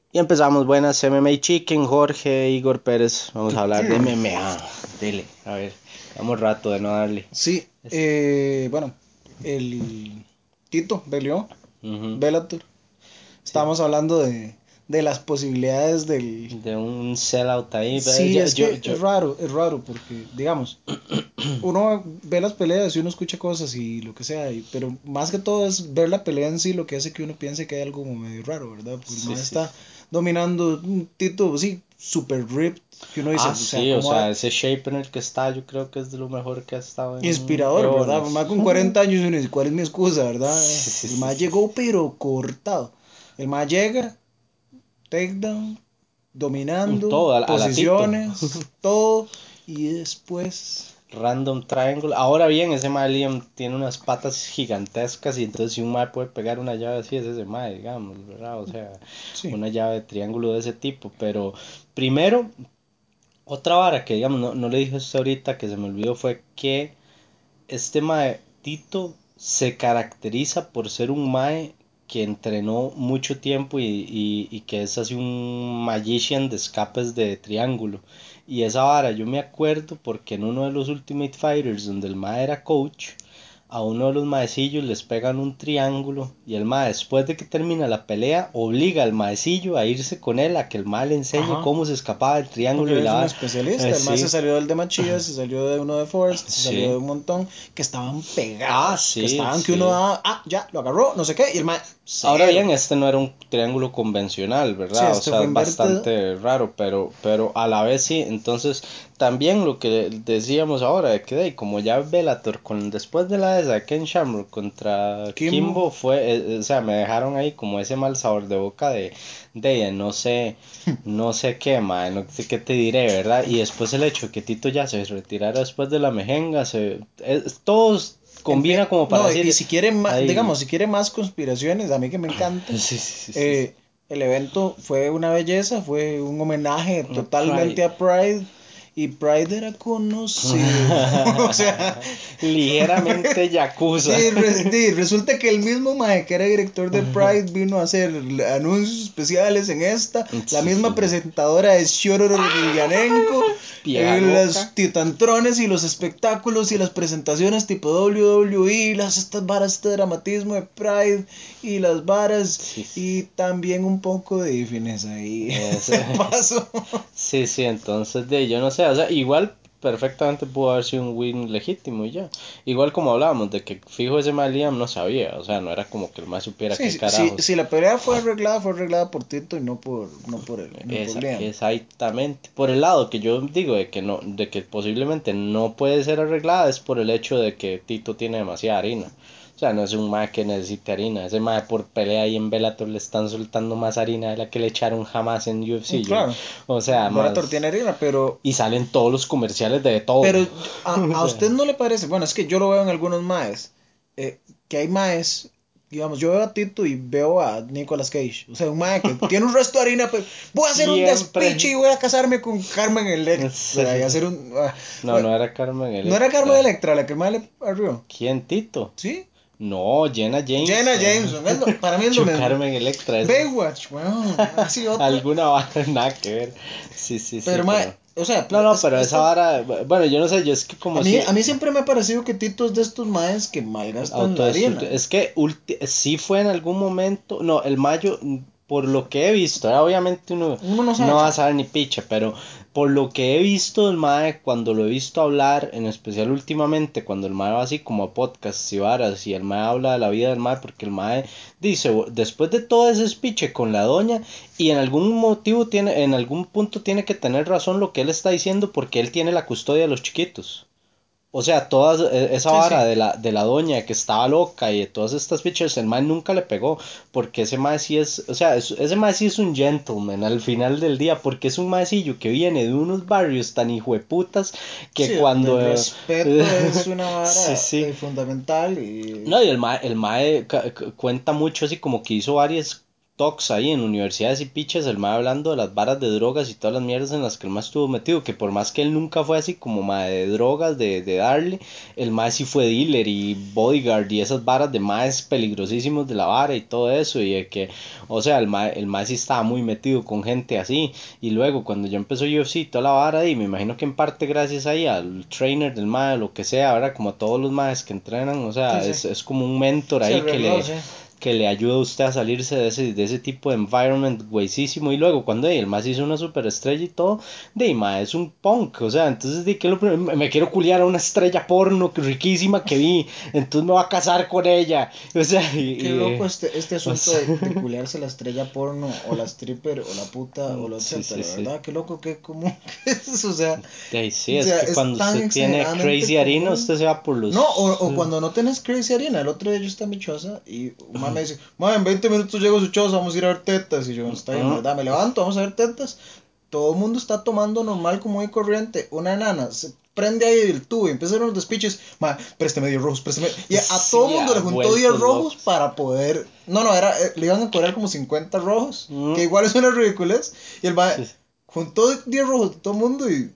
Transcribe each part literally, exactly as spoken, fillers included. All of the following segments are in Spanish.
Y empezamos, buenas, M M A Chicken, Jorge, Igor Pérez. Vamos a hablar de M M A. Dele, a ver, damos rato de no darle. Sí, eh, bueno, el Tito peleó, Ujú. Bellator. Estábamos hablando de, de las posibilidades del... De un sellout ahí. pero Sí, Yo, es yo, que yo, es raro, es raro porque, digamos, uno ve las peleas y uno escucha cosas y lo que sea, y- pero más que todo es ver la pelea en sí lo que hace que uno piense que hay algo como medio raro, ¿verdad? Porque el Sí, man sí, está sí. dominando un Tito, sí, super ripped, que uno dice, Ah, o sea, sí, o como sea, ese shape en el que está, yo creo que es de lo mejor que ha estado en inspirador, ¿verdad? eones. Más con cuarenta años y uno dice, ¿cuál es mi excusa, verdad? Sí, sí, El sí, más sí. llegó pero cortado. El más llega, takedown, dominando, Todo, al, al latito. posiciones, todo, y después... Random Triangle. Ahora bien, ese mae Liam tiene unas patas gigantescas y entonces si un mae puede pegar una llave así es ese mae, digamos, ¿verdad? O sea, Sí. una llave de triángulo de ese tipo. Pero primero, otra vara que digamos, no, no le dije esto ahorita que se me olvidó fue que este mae Tito se caracteriza por ser un mae que entrenó mucho tiempo y, y, y que es así un magician de escapes de triángulo. Y esa vara yo me acuerdo porque en uno de los Ultimate Fighters donde el mae era coach, a uno de los maecillos les pegan un triángulo y el mae después de que termina la pelea obliga al maecillo a irse con él a que el mae le enseñe Ajá. cómo se escapaba del triángulo y Porque es la un vara. Eh, especialista. El más se sí, salió del de Machida, se salió de uno de Forrest, se salió sí. de un montón que estaban Ah, pegados. Que sí, estaban que uno sí. daba, ah, ya, lo agarró, no sé qué, y el más Ahora cero. bien, este no era un triángulo convencional, Sí, ¿verdad? O este sea, fue es invertido. bastante raro, pero, pero a la vez sí. Entonces, también lo que decíamos ahora, de que de, como ya Bellator, con, después de la esa de Ken Shamrock contra Kimbo. Kimbo, fue, eh, o sea, me dejaron ahí como ese mal sabor de boca de, de no sé, no sé qué, man, no sé qué te diré, ¿verdad? Y después el hecho de que Tito ya se retirara después de la mejenga, se, es, todos Empie- combina como para no, y decir, si quiere más, ahí, digamos, si quiere más conspiraciones, a mí que me encanta, sí, sí, sí, sí, sí. eh, el evento fue una belleza, fue un homenaje No, totalmente Pride. a Pride, y Pride era conocido, o sea, Ligeramente yakuza. di, re- di, resulta que el mismo mae que era director de Pride vino a hacer anuncios especiales en esta, la Sí, misma sí, sí. presentadora es Shororo Emelianenko, Vieja eh, los loca. titantrones y los espectáculos y las presentaciones tipo W W E, las estas varas, este dramatismo de Pride y las varas Sí, sí. y también un poco de fineza ahí. Es- Paso. sí, sí, entonces de yo no sé, o sea, igual perfectamente pudo haber sido un win legítimo y ya. Igual como hablábamos de que fijo ese mal Liam no sabía, o sea, no era como que el más supiera Sí, qué sí, sí, carajos. si la pelea fue arreglada, fue arreglada por Tito y no por, no por él, no por Esa, Liam. exactamente. Por el lado que yo digo de que no, de que posiblemente no puede ser arreglada es por el hecho de que Tito tiene demasiada harina. O sea, no es un mae que necesite harina. Ese mae por pelea ahí en Bellator le están soltando más harina de la que le echaron jamás en U F Mm, C. Yo, claro, o sea, Bellator tiene más. harina, pero, Y salen todos los comerciales de todo. pero a, O a sea, usted no le parece, bueno, es que yo lo veo en algunos maes, eh, que hay maes, digamos, yo veo a Tito y veo a Nicolas Cage, o sea, un mae que tiene un resto de harina, pues voy a hacer un despiche siempre. y voy a casarme con Carmen Electra y hacer un... ah, No, bueno, no era Carmen no era Carmen Electra. Electra la que el mae le arrió, ¿Quién, Tito? ¿sí? No, Jenna Jenna Jameson. Jameson, es lo- para mí es lo Yo mismo. Carmen Electra es Baywatch, weón, así otra. alguna vara nada que ver. Sí, sí, sí, Pero, mae, pero o sea, no, no, es, pero esa esto, vara, bueno, yo no sé, yo es que a como mí, si a mí siempre me ha parecido que Tito es de estos maes que malgastan la autodestructivo, harina. es que ulti- sí fue en algún momento, no, el mayo por lo que he visto, ¿verdad? Obviamente uno Uno no no sabe va a nada. saber ni picha, pero por lo que he visto del mae, cuando lo he visto hablar, en especial últimamente, cuando el mae va así como a podcasts y varas, y el mae habla de la vida del mae, porque el mae dice, después de todo ese speech con la doña, y en algún motivo tiene, en algún punto tiene que tener razón lo que él está diciendo, porque él tiene la custodia de los chiquitos. O sea, toda e- esa Sí, vara sí. de la, de la doña que estaba loca y de todas estas pictures, el mae nunca le pegó, porque ese mae sí es, o sea, es- ese mae sí es un gentleman al final del día, porque es un maecillo que viene de unos barrios tan hijueputas que Sí, donde el cuando... eh, respeto es una sí, vara sí. eh, fundamental y... No, y el mae, el mae ca- ca- cuenta mucho así como que hizo varias, talks ahí en universidades y pichas, el mae hablando de las varas de drogas y todas las mierdas en las que el mae estuvo metido, que por más que él nunca fue así como mae de drogas, de, de darle, el mae sí fue dealer y bodyguard y esas varas de maes peligrosísimos de la vara y todo eso, y de que, o sea, el mae, el mae sí estaba muy metido con gente así, y luego cuando ya empezó U F C, toda la vara, y me imagino que en parte gracias ahí al trainer del mae, lo que sea, ahora como a todos los maes que entrenan, o sea, Sí, es, sí. es como un mentor Se ahí que arregló, le sí. que le ayuda a usted a salirse de ese, de ese tipo de environment güeyísimo. Y luego cuando ey, el más hizo una superestrella y todo, de ma es un punk, o sea, entonces de que lo prim- me quiero culiar a una estrella porno que riquísima que vi, entonces me voy a casar con ella, o sea, y, Qué y, loco eh, este, este o asunto sea, de, de culiarse la estrella porno o la stripper o la puta o lo sí, sí, etcétera, sí. ¿verdad? Qué loco, qué común que es eso, o sea, De ahí sí, o es sea, que es cuando tan usted tiene exageradamente Crazy Harina, común. usted se va por No, o, los... o cuando no tenés crazy harina, el otro día yo estaba en mi choza y un mamá me dice, mamá, en veinte minutos llego a su choza, vamos a ir a ver tetas. Y yo, está bien, ¿verdad? Me levanto, vamos a ver tetas. Todo el mundo está tomando normal como muy corriente. Una enana se prende ahí el tubo y empiezan los despiches. Ma, préstame diez rojos, préstame. Y a todo el Sí, mundo ha le juntó diez vuelto rojos locos. para poder. No, no, era, eh, le iban a cobrar como cincuenta rojos, Mm, que igual es una ridiculez. Y el ma sí, juntó diez rojos de todo el mundo y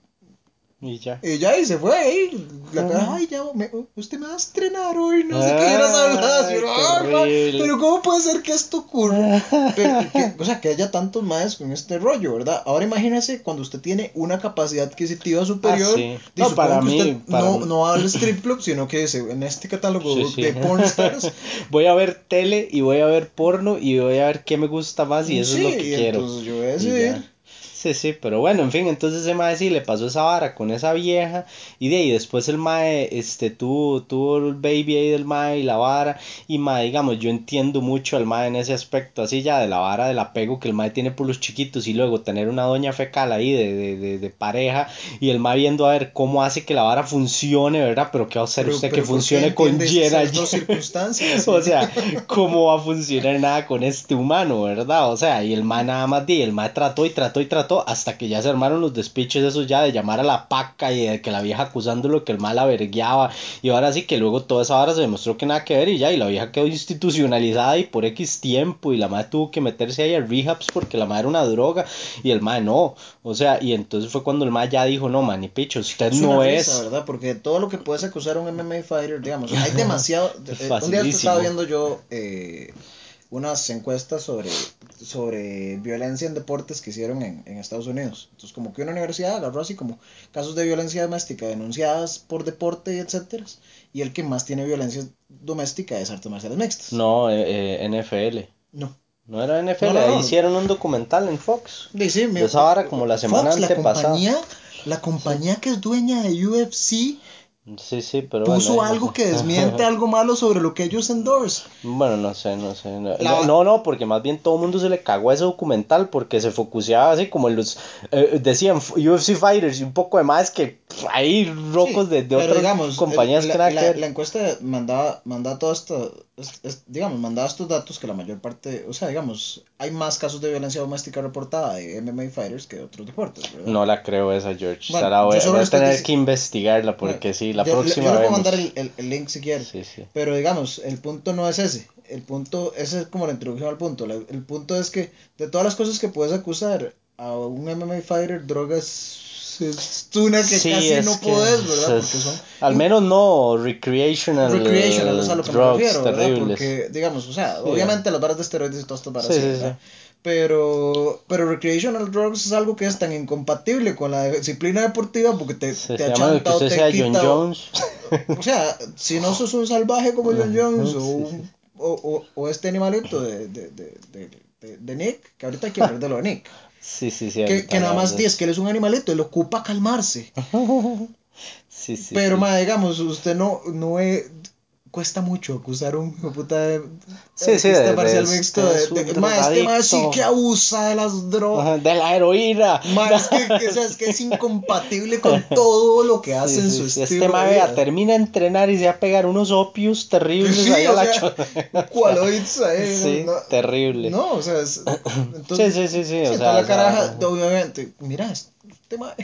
y ya. y ya, y se fue ahí. La cara, ay, ya, me- usted me va a estrenar hoy, no sé qué hubieras hablado. Y Ay, yo, qué ay, ma, horrible. pero ¿cómo puede ser que esto ocurra? Pero, que, o sea, que haya tantos más con este rollo, ¿verdad? Ahora imagínese cuando usted tiene una capacidad adquisitiva Ah, superior. sí. Y No, para supongo que usted mí, para no, mí. no va al strip club, sino que dice, en este Sí, catálogo sí. de porn stars. Voy a ver tele y voy a ver porno y voy a ver qué me gusta más y eso es Sí, lo que y quiero. entonces yo voy a Y ya. decidir. Sí, sí, pero bueno, en fin, entonces ese mae sí le pasó esa vara con esa vieja y de ahí después el mae este tuvo, tuvo el baby ahí del mae y la vara y mae, digamos, yo entiendo mucho al mae en ese aspecto, así ya de la vara del apego que el mae tiene por los chiquitos y luego tener una doña fecal ahí de, de, de, de pareja y el mae viendo a ver cómo hace que la vara funcione, ¿verdad? Pero qué va a hacer Pero, usted que pero ¿por qué funcione con entiende Jenna. esas dos circunstancias? O sea, ¿cómo va a funcionar nada con este humano, verdad? O sea, y el mae nada más di, el mae trató y trató y trató hasta que ya se armaron los despiches esos ya de llamar a la paca y de que la vieja acusándolo que el mae la vergueaba y ahora sí que luego toda esa hora se demostró que nada que ver y ya y la vieja quedó institucionalizada y por X tiempo y la mae tuvo que meterse ahí a rehabs porque la mae era una droga y el mae no, o sea, y entonces fue cuando el mae ya dijo, no man, ni picho, usted Es una no risa, es ¿verdad? Porque todo lo que puedes acusar a un M M A fighter, digamos, hay demasiado. eh, un día estaba facilísimo. viendo yo eh, unas encuestas sobre, sobre violencia en deportes que hicieron en, en Estados Unidos. Entonces, como que una universidad agarró así como casos de violencia doméstica denunciadas por deporte y etcétera. Y el que más tiene violencia doméstica es artes marciales mixtas. No, eh, eh, N F L. No, No era no, N F L, no, ahí no. hicieron un documental en Fox. Dice, mi- De esa vara como la semana Fox, la antepasada. compañía, la Sí, compañía que es dueña de U F C sí, sí, pero bueno, puso ahí no sé. algo que desmiente algo malo sobre lo que ellos endorse. Bueno, no sé, no sé. No, La, no, no, porque más bien todo el mundo se le cagó a ese documental porque se focuseaba así como en los. Eh, decían U F C Fighters y un poco de más que pff, hay rocos sí, de, de pero otras digamos, el- compañías que la, nada que la, ver. la encuesta mandaba, mandaba todo esto, es- es- digamos, mandaba estos datos que la mayor parte, o sea, digamos, hay más casos de violencia doméstica reportada de M M A fighters que de otros deportes, ¿verdad? No la creo esa, George. Bueno, Sara, voy, yo a- solo voy le a estoy tener diciendo, que investigarla bueno, porque sí, la yo, yo próxima le puedo mandar vemos. el, el, el link si quiere, Sí, sí. pero digamos, el punto no es ese, el punto, ese es como la introducción al punto, la- el punto es que de todas las cosas que puedes acusar a un M M A fighter, drogas es una que Sí, casi es no que podés, ¿verdad? Porque son es- al in- menos no recreational, es a recreational lo que me drugs refiero, ¿verdad? terribles. Porque, digamos, o sea, Sí, ah. obviamente las barras de esteroides y todas estas barras Sí, sí, sí, sí. ¿verdad? Pero, pero recreational drugs es algo que es tan incompatible con la disciplina deportiva porque te, Se, te se llama que achanta o usted te sea John quita. O, Jones. o sea, si no sos un salvaje como John Jones o, Sí, sí. un- o, o, o este animalito de, de, de, de, de- de Nick, que ahorita hay que hablar de lo de Nick, Sí, sí, sí, que, ahorita que nada hablamos más de dices eso. que él es un animalito, él ocupa calmarse. Sí, sí, Pero, sí. ma, digamos, usted no, no es, cuesta mucho acusar a un hijo de puta de Sí, sí, artista de, de marcial mixto este de, es un de ma, este ma sí drogadicto. que abusa de las drogas. Ajá, de la heroína. Ma, es que, que, o sea, es que es incompatible con todo lo que hace Sí, en sí, su sí. Este estilo de mae vea, vida. termina de entrenar y se va a pegar unos opios terribles Sí, ahí a o la sea, chota. un O sea, cualoids ahí, no, sí, no, terrible. no, o sea, es, Sí, entonces, sí, sí, sí. O sí, toda sea, la esa caraja, vara. obviamente, mira, este ma,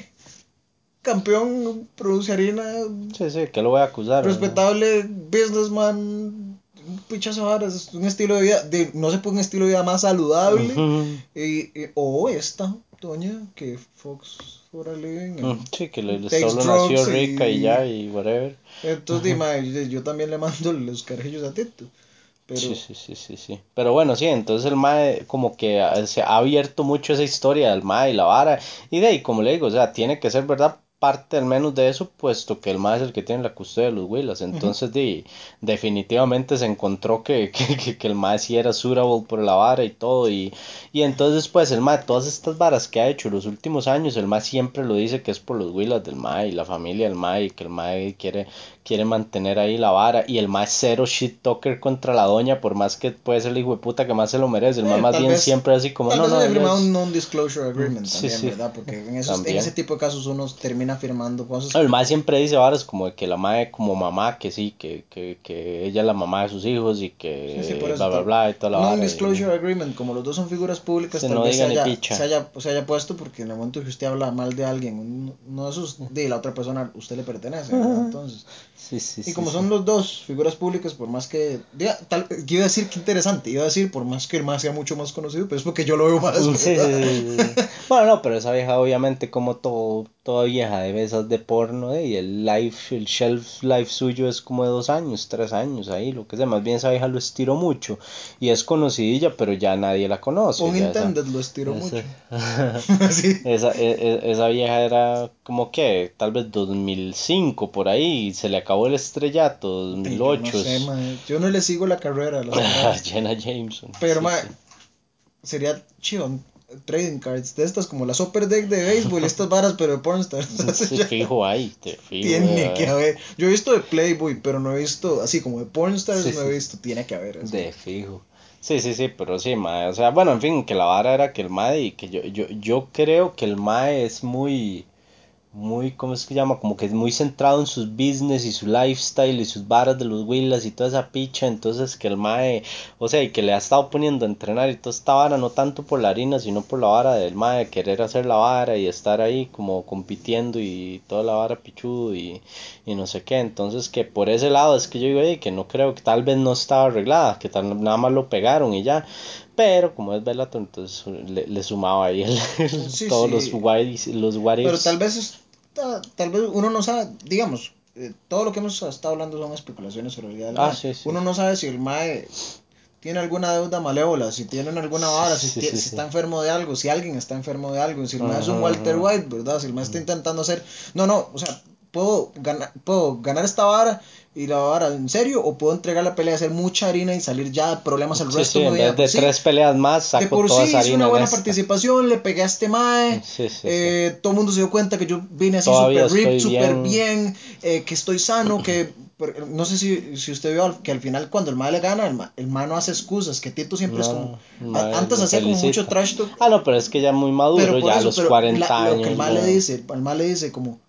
campeón, produce harina, Sí, sí, que lo voy a acusar. ¿Verdad? respetable businessman, un pichazo de varas, es un estilo de vida, de, no se puede un estilo de vida más saludable. Ujú. Y, y- o esta, doña, que Fox for a living, Mm, and sí, que le, le takes solo nació drugs rica y ya, y... y whatever. Entonces, di, mae, yo, yo también le mando los carajillos a Tito. Sí, Pero sí, sí, sí, sí. Pero bueno, sí, entonces el Mae como que ah, se ha abierto mucho esa historia del Mae y la vara. Y de ahí, como le digo, o sea, tiene que ser verdad parte al menos de eso, puesto que el Mae es el que tiene la custodia de los Willas. ujú, Entonces, di, definitivamente se encontró que, que, que, que el Mae sí era suitable por la vara y todo. Y, y entonces, pues, el Mae, todas estas varas que ha hecho los últimos años, el Mae siempre lo dice que es por los Willas del Mae y la familia del Mae y que el Mae quiere quiere mantener ahí la vara y el más cero shit talker contra la doña, por más que puede ser el hijo de puta que más se lo merece, el más eh, más tal bien vez, siempre así como, tal no, vez no, haya ella firmado un es... non-disclosure Mm, agreement sí, también, sí, ¿verdad? Porque en esos, en ese también. tipo de casos uno termina firmando cosas El que... más siempre dice varas como de que la madre como mamá, que sí, que, que, que ella es la mamá de sus hijos y Sí, sí, por que eso bla bla tal. bla y toda la Un vara y non-disclosure agreement, como los dos son figuras públicas, se tal no vez se diga ni haya, se picha. haya, se haya puesto porque en el momento que usted habla mal de alguien, un- uno de esos, de la otra persona, usted le pertenece, ¿verdad? Entonces... Sí, sí, Y sí, como sí. son los dos figuras públicas, por más que. Diga, tal, yo iba a decir que interesante, iba a decir por más que el más sea mucho más conocido, pero es porque yo lo veo más, Mm, sí, sí, ¿verdad? sí, sí, sí. Bueno, no, pero esa vieja obviamente como todo, toda vieja de esas de porno, ¿eh? Y el life, el shelf life suyo es como de dos años, tres años ahí, lo que sea, más bien esa vieja lo estiró mucho y es conocidilla, pero ya nadie la conoce, Pun ya esa, intended, lo estiro esa, mucho. Así. esa, e- e- esa vieja era como que, tal vez dos mil cinco por ahí, se le acabó el estrellato, Y yo no dos mil ocho, sé, es- mae. Yo no le sigo la carrera a las carajas. Jenna Jameson, Pero, sí, mae, sí. sería chido. Trading cards de estas, como las Upper Deck de béisbol, estas varas, pero de pornstars. Entonces Sí, ya fijo ahí, te fijo, tiene que eh. haber. Yo he visto de Playboy, pero no he visto, así como de pornstars, Sí, no sí, he sí. visto. Tiene que haber, así. De fijo. Sí, sí, sí, pero sí, mae. O sea, bueno, en fin, que la vara era que el mae, y que yo, yo, yo creo que el mae es muy, muy, ¿cómo es que llama? Como que es muy centrado en sus business y su lifestyle y sus varas de los Willas y toda esa picha. Entonces, que el mae, o sea, y que le ha estado poniendo a entrenar y toda esta vara, no tanto por la harina, sino por la vara del mae, de querer hacer la vara y estar ahí como compitiendo y toda la vara pichudo y, y no sé qué. Entonces, que por ese lado es que yo digo, "Ey, que no creo que tal vez no estaba arreglada, que tal, nada más lo pegaron y ya. Pero como es Bellator, entonces le, le sumaba ahí el, el- Sí, todos los sí. what, los what Pero tal ifs. vez es- ta- tal vez uno no sabe, digamos, eh, todo lo que hemos estado hablando son especulaciones sobre la vida del Ah, MAE. sí, sí. Uno no sabe si el MAE tiene alguna deuda malévola, si tienen alguna Sí, vara, si, sí, tie- sí, si sí. está enfermo de algo, si alguien está enfermo de algo, si el MAE es Ujú, un Walter ujú, White, ¿verdad? Si el MAE está ujú. intentando hacer... No, no, o sea, puedo ganar, puedo ganar esta vara y la vara en serio, o puedo entregar la pelea, hacer mucha harina y salir ya de problemas el Sí, resto sí, de mi en vida. vez de Pues sí, tres peleas más, de saco por toda sí esa hice una harina en buena esta. participación, le pegué a este mae, Sí, sí, sí. eh, todo el mundo se dio cuenta que yo vine así Todavía super ripped, estoy super bien. bien, eh, que estoy sano, que por- no sé si, si usted vio al- que al final cuando el mae le gana, el mae, el mae no hace excusas, que Tito siempre es como, No, a- madre, antes lo hacía como mucho felicita. trash talk, Ah, no, pero es que ya muy pero maduro, por ya a eso, los pero la- cuarenta lo que el años, mae le ya. dice, el mae le dice como,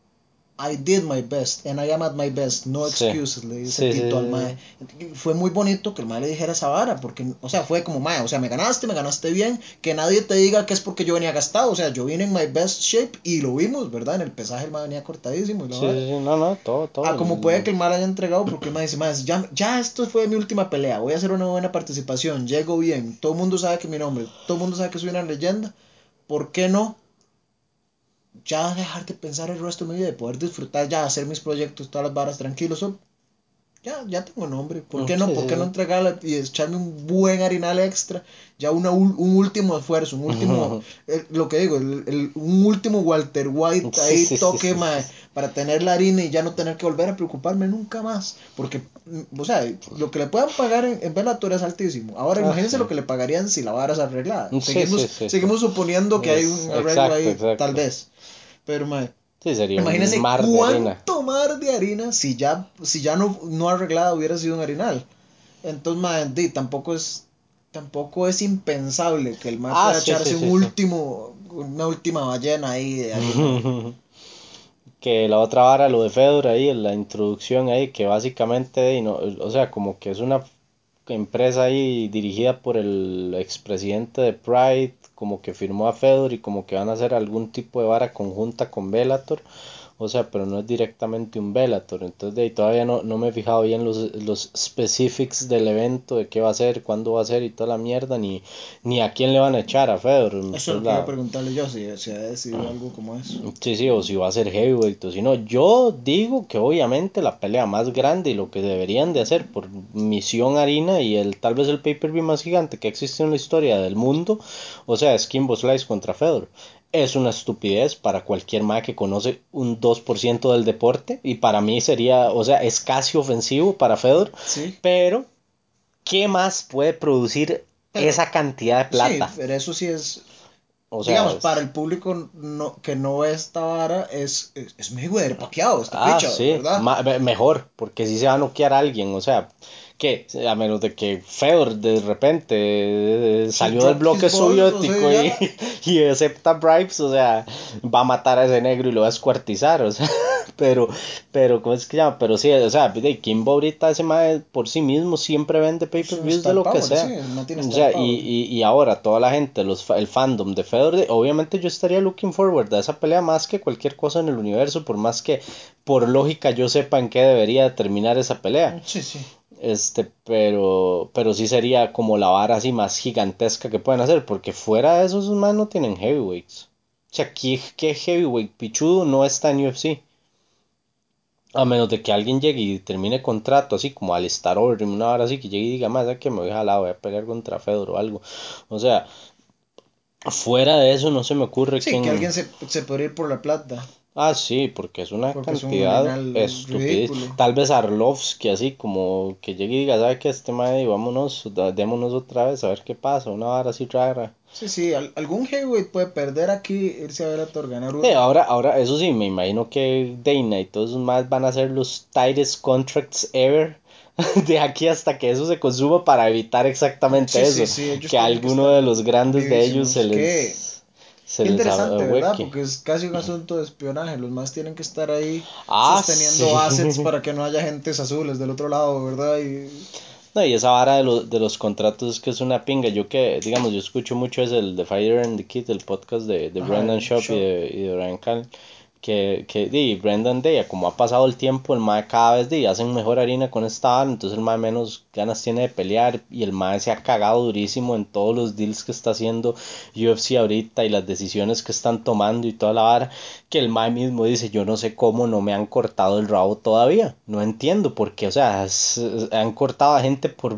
I did my best and I am at my best, no Sí, excuses, le dice sí, sí, Tito al sí. mae. Fue muy bonito que el mae le dijera esa vara, porque, o sea, fue como mae, o sea, me ganaste, me ganaste bien, que nadie te diga que es porque yo venía gastado, o sea, yo vine en my best shape y lo vimos, ¿verdad? En el pesaje el mae venía cortadísimo y la Sí, vara. sí, sí, no, no, todo, todo. A como puede el- que el mae le haya entregado, porque el mae dice, mae, ya, ya esto fue mi última pelea, voy a hacer una buena participación, llego bien, todo el mundo sabe que mi nombre, todo el mundo sabe que soy una leyenda, ¿por qué no? Ya dejar de pensar el resto de mi vida y poder disfrutar ya, hacer mis proyectos, todas las varas tranquilos. So, ya, ya tengo nombre. ¿Por Mm, qué no? sí, ¿Por sí, qué no sí. entregarla y echarme un buen harinal extra? Ya una, un último esfuerzo, un último, eh, lo que digo, el, el- un último Walter White Sí, ahí sí, sí, toque sí, sí, mae, sí. para tener la harina y ya no tener que volver a preocuparme nunca más. Porque, mm, o sea, lo que le puedan pagar en, en Bellator es altísimo. Ahora Ah, imagínense lo sí. que le pagarían si la vara es arreglada. Sí, sí, Seguimos, sí, sí. seguimos suponiendo que hay Es, un arreglo exacto, ahí, tal exacto. vez. Pero, mae. Sí, sería un Imagínese mar de harina. cuánto mar de harina si ya, si ya no, no arreglada hubiera sido un harinal. Entonces, mae, di, tampoco es, tampoco es impensable que el mae Ah, pueda sí, sí, echarse un sí, sí. último, una última ballena ahí de harina. Que la otra vara, lo de Fedor ahí, en la introducción ahí, que básicamente, y no, o sea, como que es una empresa ahí dirigida por el expresidente de Pride, como que firmó a Fedor y como que van a hacer algún tipo de vara conjunta con Bellator. o sea, pero no es directamente un Bellator, entonces de ahí todavía no, no me he fijado bien los, los specifics del evento, de qué va a ser, cuándo va a ser y toda la mierda, ni, ni a quién le van a echar a Fedor. Eso es Entonces, lo que iba a la, preguntarle yo, si se ha decidido algo como eso. sí, sí, o si va a ser heavyweight o si no. Yo digo que obviamente la pelea más grande y lo que deberían de hacer por Misión Harina y el tal vez el pay-per-view más gigante que existe en la historia del mundo, o sea, es Kimbo Slice contra Fedor. Es una estupidez para cualquier mae que conoce un dos por ciento del deporte y para mí sería, o sea, es casi ofensivo para Fedor, Sí, pero ¿qué más puede producir pero esa cantidad de sí, plata? pero eso sí es, O sea, digamos, para es... el público no, que no ve esta vara, es, es, es Mayweather paqueado, esta Ah, picha, sí, ¿verdad? ma- be- mejor, porque si se va a noquear a alguien, o sea, que a menos de que Fedor de repente eh, He salió del dropped his bloque balls, o sea, soviético y, ya. y acepta bribes, o sea, va a matar a ese negro y lo va a escuartizar, o sea, pero, pero, ¿cómo es que se llama? Pero sí, o sea, de Kimbo ahorita ese mae por sí mismo siempre vende Es un pay-per-views de star lo que power, sí, sea. no tiene O star sea, y, power. y, y ahora toda la gente, los, fa- el fandom de Fedor, de- obviamente yo estaría looking forward a esa pelea más que cualquier cosa en el universo, por más que por lógica yo sepa en qué debería terminar esa pelea. Sí, sí. Este, pero, pero sí sería como la vara así más gigantesca que pueden hacer, porque fuera de eso, esos más no tienen heavyweights. O sea, ¿qué, qué heavyweight pichudo no está en U F C? A menos de que alguien llegue y termine contrato, así como al Star Order, una hora así, que llegue y diga, más que me voy a jalar, voy a pelear contra Fedor o algo. O sea, fuera de eso no se me ocurre Sí, que quién. alguien se, se puede ir por la plata, Ah, sí, porque es una porque es un cantidad nominal estúpida. ridículo. Tal vez Arlovsky, así como que llegue y diga, ¿sabe qué? Este madre, vámonos, da- démonos otra vez a ver qué pasa. Una vara así rara. Sí, sí, al- algún heavyweight puede perder aquí, irse a Bellator, ganar Sí, uno. ahora, ahora, eso sí, me imagino que Dana y todos esos más van a ser los tightest contracts ever. De aquí hasta que eso se consuma para evitar exactamente Sí, sí, eso. sí, ellos Que a tienen que alguno estar de los grandes de ellos se vivísimos. Qué, les, se qué les interesante, ¿verdad? ahueque. Porque es casi un asunto de espionaje. Los más tienen que estar ahí Ah, sosteniendo assets sí. para que no haya agentes azules del otro lado, ¿verdad? Y No, y esa vara de, los de los contratos es que es una pinga. Yo que, digamos, yo escucho mucho es el de Fire and the Kid, el podcast de, de ajá, Brendan el Schaub y shop. de, y de Brian Callen. Que, que di, Brendan Day, como ha pasado el tiempo, el mae cada vez di, hacen mejor harina con esta vara, entonces el mae menos ganas tiene de pelear y el mae se ha cagado durísimo en todos los deals que está haciendo U F C ahorita y las decisiones que están tomando y toda la vara, que el mae mismo dice, yo no sé cómo no me han cortado el rabo todavía, no entiendo por qué, o sea, es- es- han cortado a gente por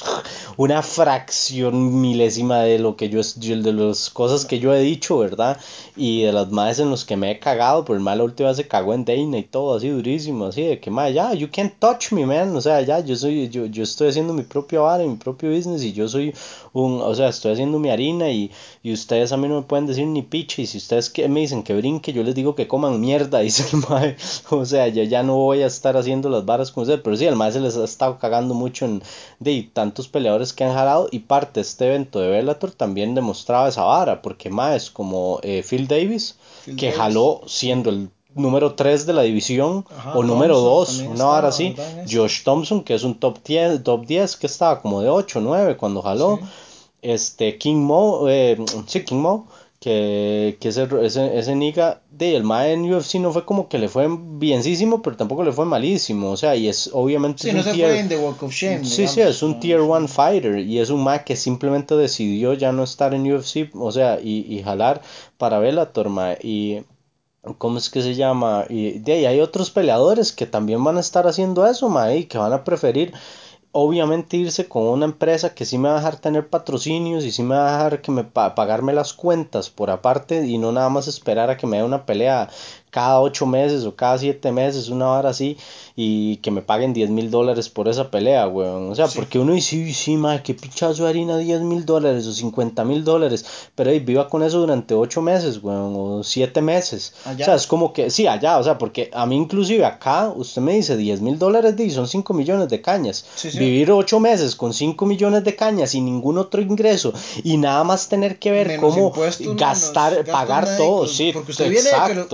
una fracción milésima de lo que yo, de las cosas No, que yo he dicho, ¿verdad? Y de las madres en los que me he cagado, pero el mal la última vez se cagó en Dana y todo así durísimo, así de que madre, ya, you can't touch me, man, o sea, ya, yo soy, yo, yo estoy haciendo mi propio bar, mi propio business y yo soy un, o sea, estoy haciendo mi harina y, y ustedes a mí no me pueden decir ni piche y si ustedes que me dicen que brinque, yo les digo que coman mierda, dice el mae, o sea, ya, ya no voy a estar haciendo las varas con ustedes, pero sí, el mae se les ha estado cagando mucho en de tantos peleadores que han jalado y parte de este evento de Bellator también demostraba esa vara, porque más como eh, Phil Davis, Phil que Davis. jaló siendo el número tres de la división o Ajá, número Thompson dos también una vara estaba, así, ¿verdad? En esta. Josh Thompson, que es un top diez, top diez que estaba como de ocho nueve cuando jaló, Sí. este King Mo, eh, sí, King Mo, que, que ese, ese, ese nigga de el mae en U F C no fue como que le fue bienísimo, pero tampoco le fue malísimo, o sea, y es obviamente es Sí, no un se fue tier, en The Walk of Shame, sí, sí, es digamos. un No, tier sí. one fighter y es un mae que simplemente decidió ya no estar en U F C, o sea, y, y jalar para Bellator, mae, y ¿cómo es que se llama? Y de ahí hay otros peleadores que también van a estar haciendo eso, mae, y que van a preferir obviamente irse con una empresa que sí me va a dejar tener patrocinios y sí me va a dejar que me pa pagarme las cuentas por aparte y no nada más esperar a que me dé una pelea cada ocho meses o cada siete meses, una hora así, y que me paguen diez mil dólares por esa pelea, weón. O sea, Sí. porque uno dice, sí, sí, madre, qué pichazo de harina, diez mil dólares o cincuenta mil dólares, pero hey, viva con eso durante ocho meses, weón, o siete meses. O sea, Allá. es como que, sí, allá, o sea, porque a mí inclusive acá, usted me dice diez mil dólares y son cinco millones de cañas. Sí, sí. Vivir ocho meses con cinco millones de cañas y ningún otro ingreso y nada más tener que ver Menos cómo impuestos, menos gastar, gastos pagar todo, médicos. sí, Porque usted viene de que lo, exacto, pichas,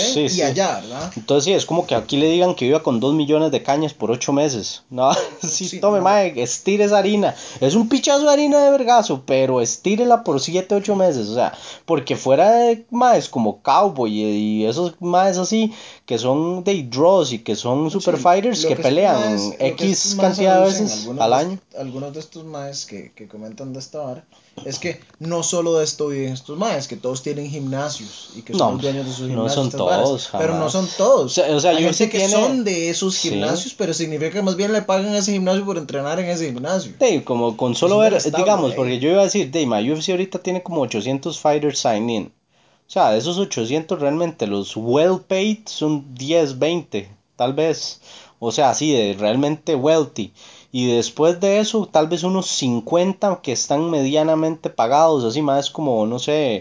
Sí, y sí. allá, ¿verdad? Entonces sí, es como que aquí le digan que viva con dos millones de cañas por ocho meses. No, sí, Sí, tome, no. mae, estire esa harina. Es un pichazo de harina de vergazo, pero estírela por siete, ocho meses. O sea, porque fuera de maes como Cowboy y, y esos maes así, que son de draws y que son super Sí, fighters lo que que estos pelean maes, lo que estos X maes cantidad de aducen, veces algunos al de, año. est- algunos de estos maes que, que comentan de esta vara, es que no solo de esto viven estos maes, que todos tienen gimnasios y que son No, los dueños de sus no gimnasios, son estas varas, todos, pero no son jamás. O todos. sea, o sea, Hay U F C gente que tiene, son de esos sí. gimnasios, pero significa que más bien le pagan a ese gimnasio por entrenar en ese gimnasio. Sí, como con Que solo son del ver, establo digamos, de porque ahí. yo iba a decir, Dima, U F C ahorita tiene como ochocientos fighters sign in. O sea, de esos ochocientos realmente los well paid son diez, veinte, tal vez. O sea, así de realmente wealthy. Y después de eso, tal vez unos cincuenta que están medianamente pagados, así más como, no sé,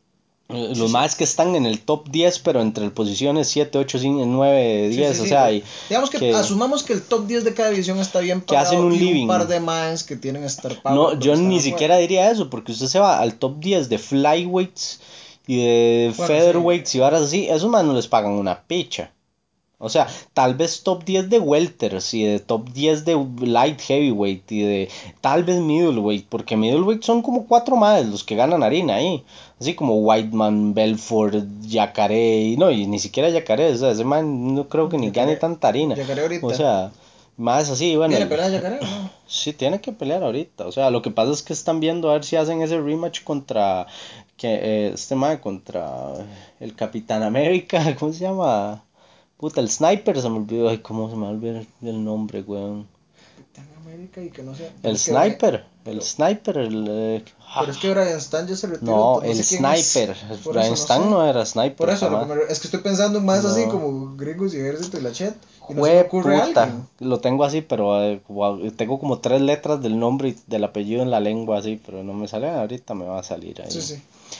eh, Sí, los sí. más que están en el top diez, pero entre posiciones siete, ocho, nueve, Sí, sí, diez, o sí. sea, lo- y digamos que que, asumamos que el top diez de cada división está bien que hacen pagado un y un par living. de maes que tienen star No, power pero yo están ni siquiera afuera. diría eso, porque usted se va al top diez de flyweights y de Bueno, sí. featherweights y varas así, esos más no les pagan una picha. O sea, tal vez top diez de welters y de top diez de light heavyweight y de tal vez middleweight, porque middleweight son como cuatro más los que ganan harina ahí. Así como Whiteman, Belfort, Yacaré, y no, y ni siquiera Yacaré, o sea, ese man no creo que ni gane Yacaré, tanta harina. Yacaré O ahorita. sea, más así, bueno, ¿Viene el- pelea Yacaré o no? sí, tiene que pelear ahorita. O sea, lo que pasa es que están viendo a ver si hacen ese rematch contra que eh, este man contra el Capitán América, ¿cómo se llama? Puta, el Sniper, se me olvidó, ay, cómo se me olvidó el nombre, weón. Capitán América y que no sea. Pero El es que Brian. Sniper, el Pero, Sniper, el eh, pero es que ah, Brian Stan ya se retiró, no, entonces no el sé quién es. Sniper. Por Brian eso no Stan sé. no era Por Sniper, eso, a lo que jamás. me re- es que estoy pensando en más así No. como gringos y ejército y la chat. Y no se me Jue ocurre puta, alguien. lo tengo así, pero eh, guau, tengo como tres letras del nombre y del apellido en la lengua así, pero no me sale ahorita, me va a salir Sí, ahí. sí.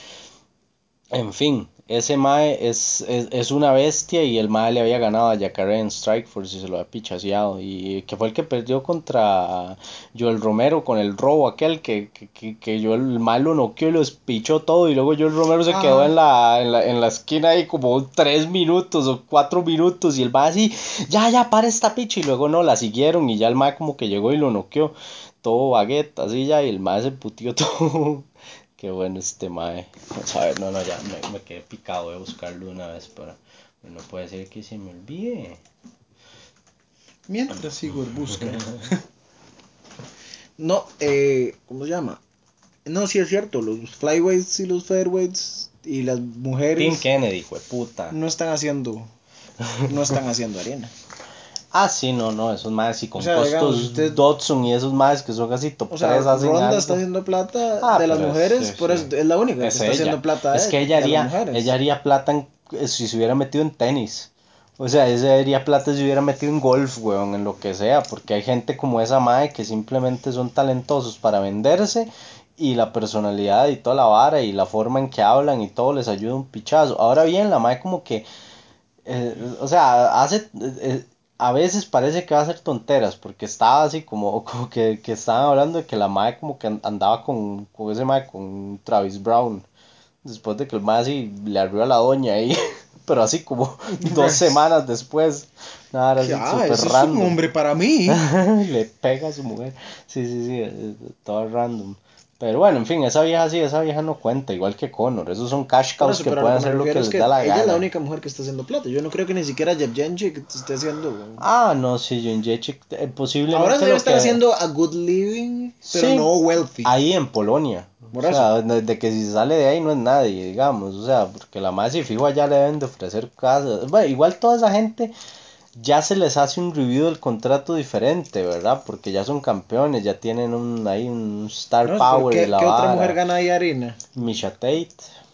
En fin, ese Mae es, es, es una bestia y el Mae le había ganado a Jacare en Strikeforce y se lo había pichaseado. Y que fue el que perdió contra Joel Romero con el robo aquel que, que, que, que Joel, el Mae lo noqueó y lo despichó todo. Y luego Joel Romero se quedó Ajá. en la, en la, en la esquina ahí como tres minutos o cuatro minutos. Y el Mae así, ya, ya, para esta picha. Y luego no, la siguieron y ya el Mae como que llegó y lo noqueó. Todo baguette, así ya. Y el Mae se putió todo. Qué bueno este mae. Vamos a ver, no, no, ya me, me quedé picado. Voy a buscarlo una vez para. No puede ser que se me olvide. Mientras sigo en busca. No, eh, ¿cómo se llama? No, sí es cierto, los flyweights y los featherweights y las Tim mujeres Kennedy, puta. no están haciendo, no están haciendo arena. Ah, sí, no, no, esos maes y O con sea, digamos, costos usted, Dodson y esos maes que son casi top o sea, tres hacen Ronda está algo. haciendo plata Ah, de las pero es, sí, mujeres, por sí. eso es la única que Es está ella. haciendo plata Es de, que ella de las haría, ella mujeres. haría plata en- eh, si se hubiera metido en tenis. O sea, ella haría plata si se hubiera metido en golf, weón, en lo que sea. Porque hay gente como esa mae que simplemente son talentosos para venderse y la personalidad y toda la vara y la forma en que hablan y todo les ayuda un pichazo. Ahora bien, la mae como que eh, o sea, hace, eh, eh, a veces parece que va a hacer tonteras, porque estaba así como, como que, que estaban hablando de que la mae como que andaba con, con ese mae, con Travis Brown, después de que el mae así le abrió a la doña ahí, pero así como dos semanas después, nada, Que, así ah, súper ese es un random. hombre para mí. Le pega a su mujer. Sí, sí, sí, es todo random. Pero bueno, en fin, esa vieja sí, esa vieja no cuenta, igual que Connor. Esos son cash Por cows eso, que pero a lo pueden que me hacer lo refiero que es les da que la ella es la gana. única mujer que está haciendo plata. Yo no creo que ni siquiera Jeb Jenchik esté haciendo. Ah, no, sí, John Jacek, eh, Ahora se posiblemente debe lo estar que... haciendo a good living, pero Sí, no wealthy. ahí en Polonia. O Por eso. sea, de, de que si sale de ahí no es nadie, digamos. O sea, porque la más si fijo allá le deben de ofrecer casas. Bueno, igual toda esa gente ya se les hace un review del contrato diferente, ¿verdad? Porque ya son campeones, ya tienen un, ahí un star No, pero power y ¿qué, la qué otra mujer vara. gana ahí harina? Misha Tate,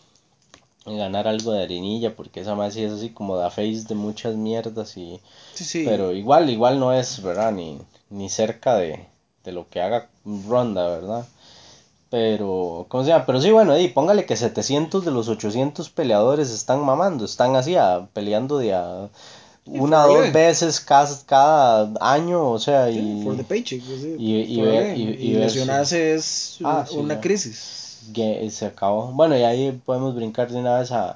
ganar algo de harinilla, porque esa más sí es así como da face de muchas mierdas y... Sí, sí. Pero igual, igual no es, ¿verdad? Ni, ni cerca de, de lo que haga Ronda, ¿verdad? Pero, ¿cómo se llama? Pero sí, bueno, y póngale que setecientos de los ochocientos peleadores están mamando, están así a, peleando de a Sí, una for a o dos living. veces cada, cada año, o sea, Sí, for the y, paycheck. Sí, y, y for a ver, living. y, y Y ver si... lesionarse es Ah, un- sí, una ya. crisis. Que se acabó. Bueno, y ahí podemos brincar de una vez a,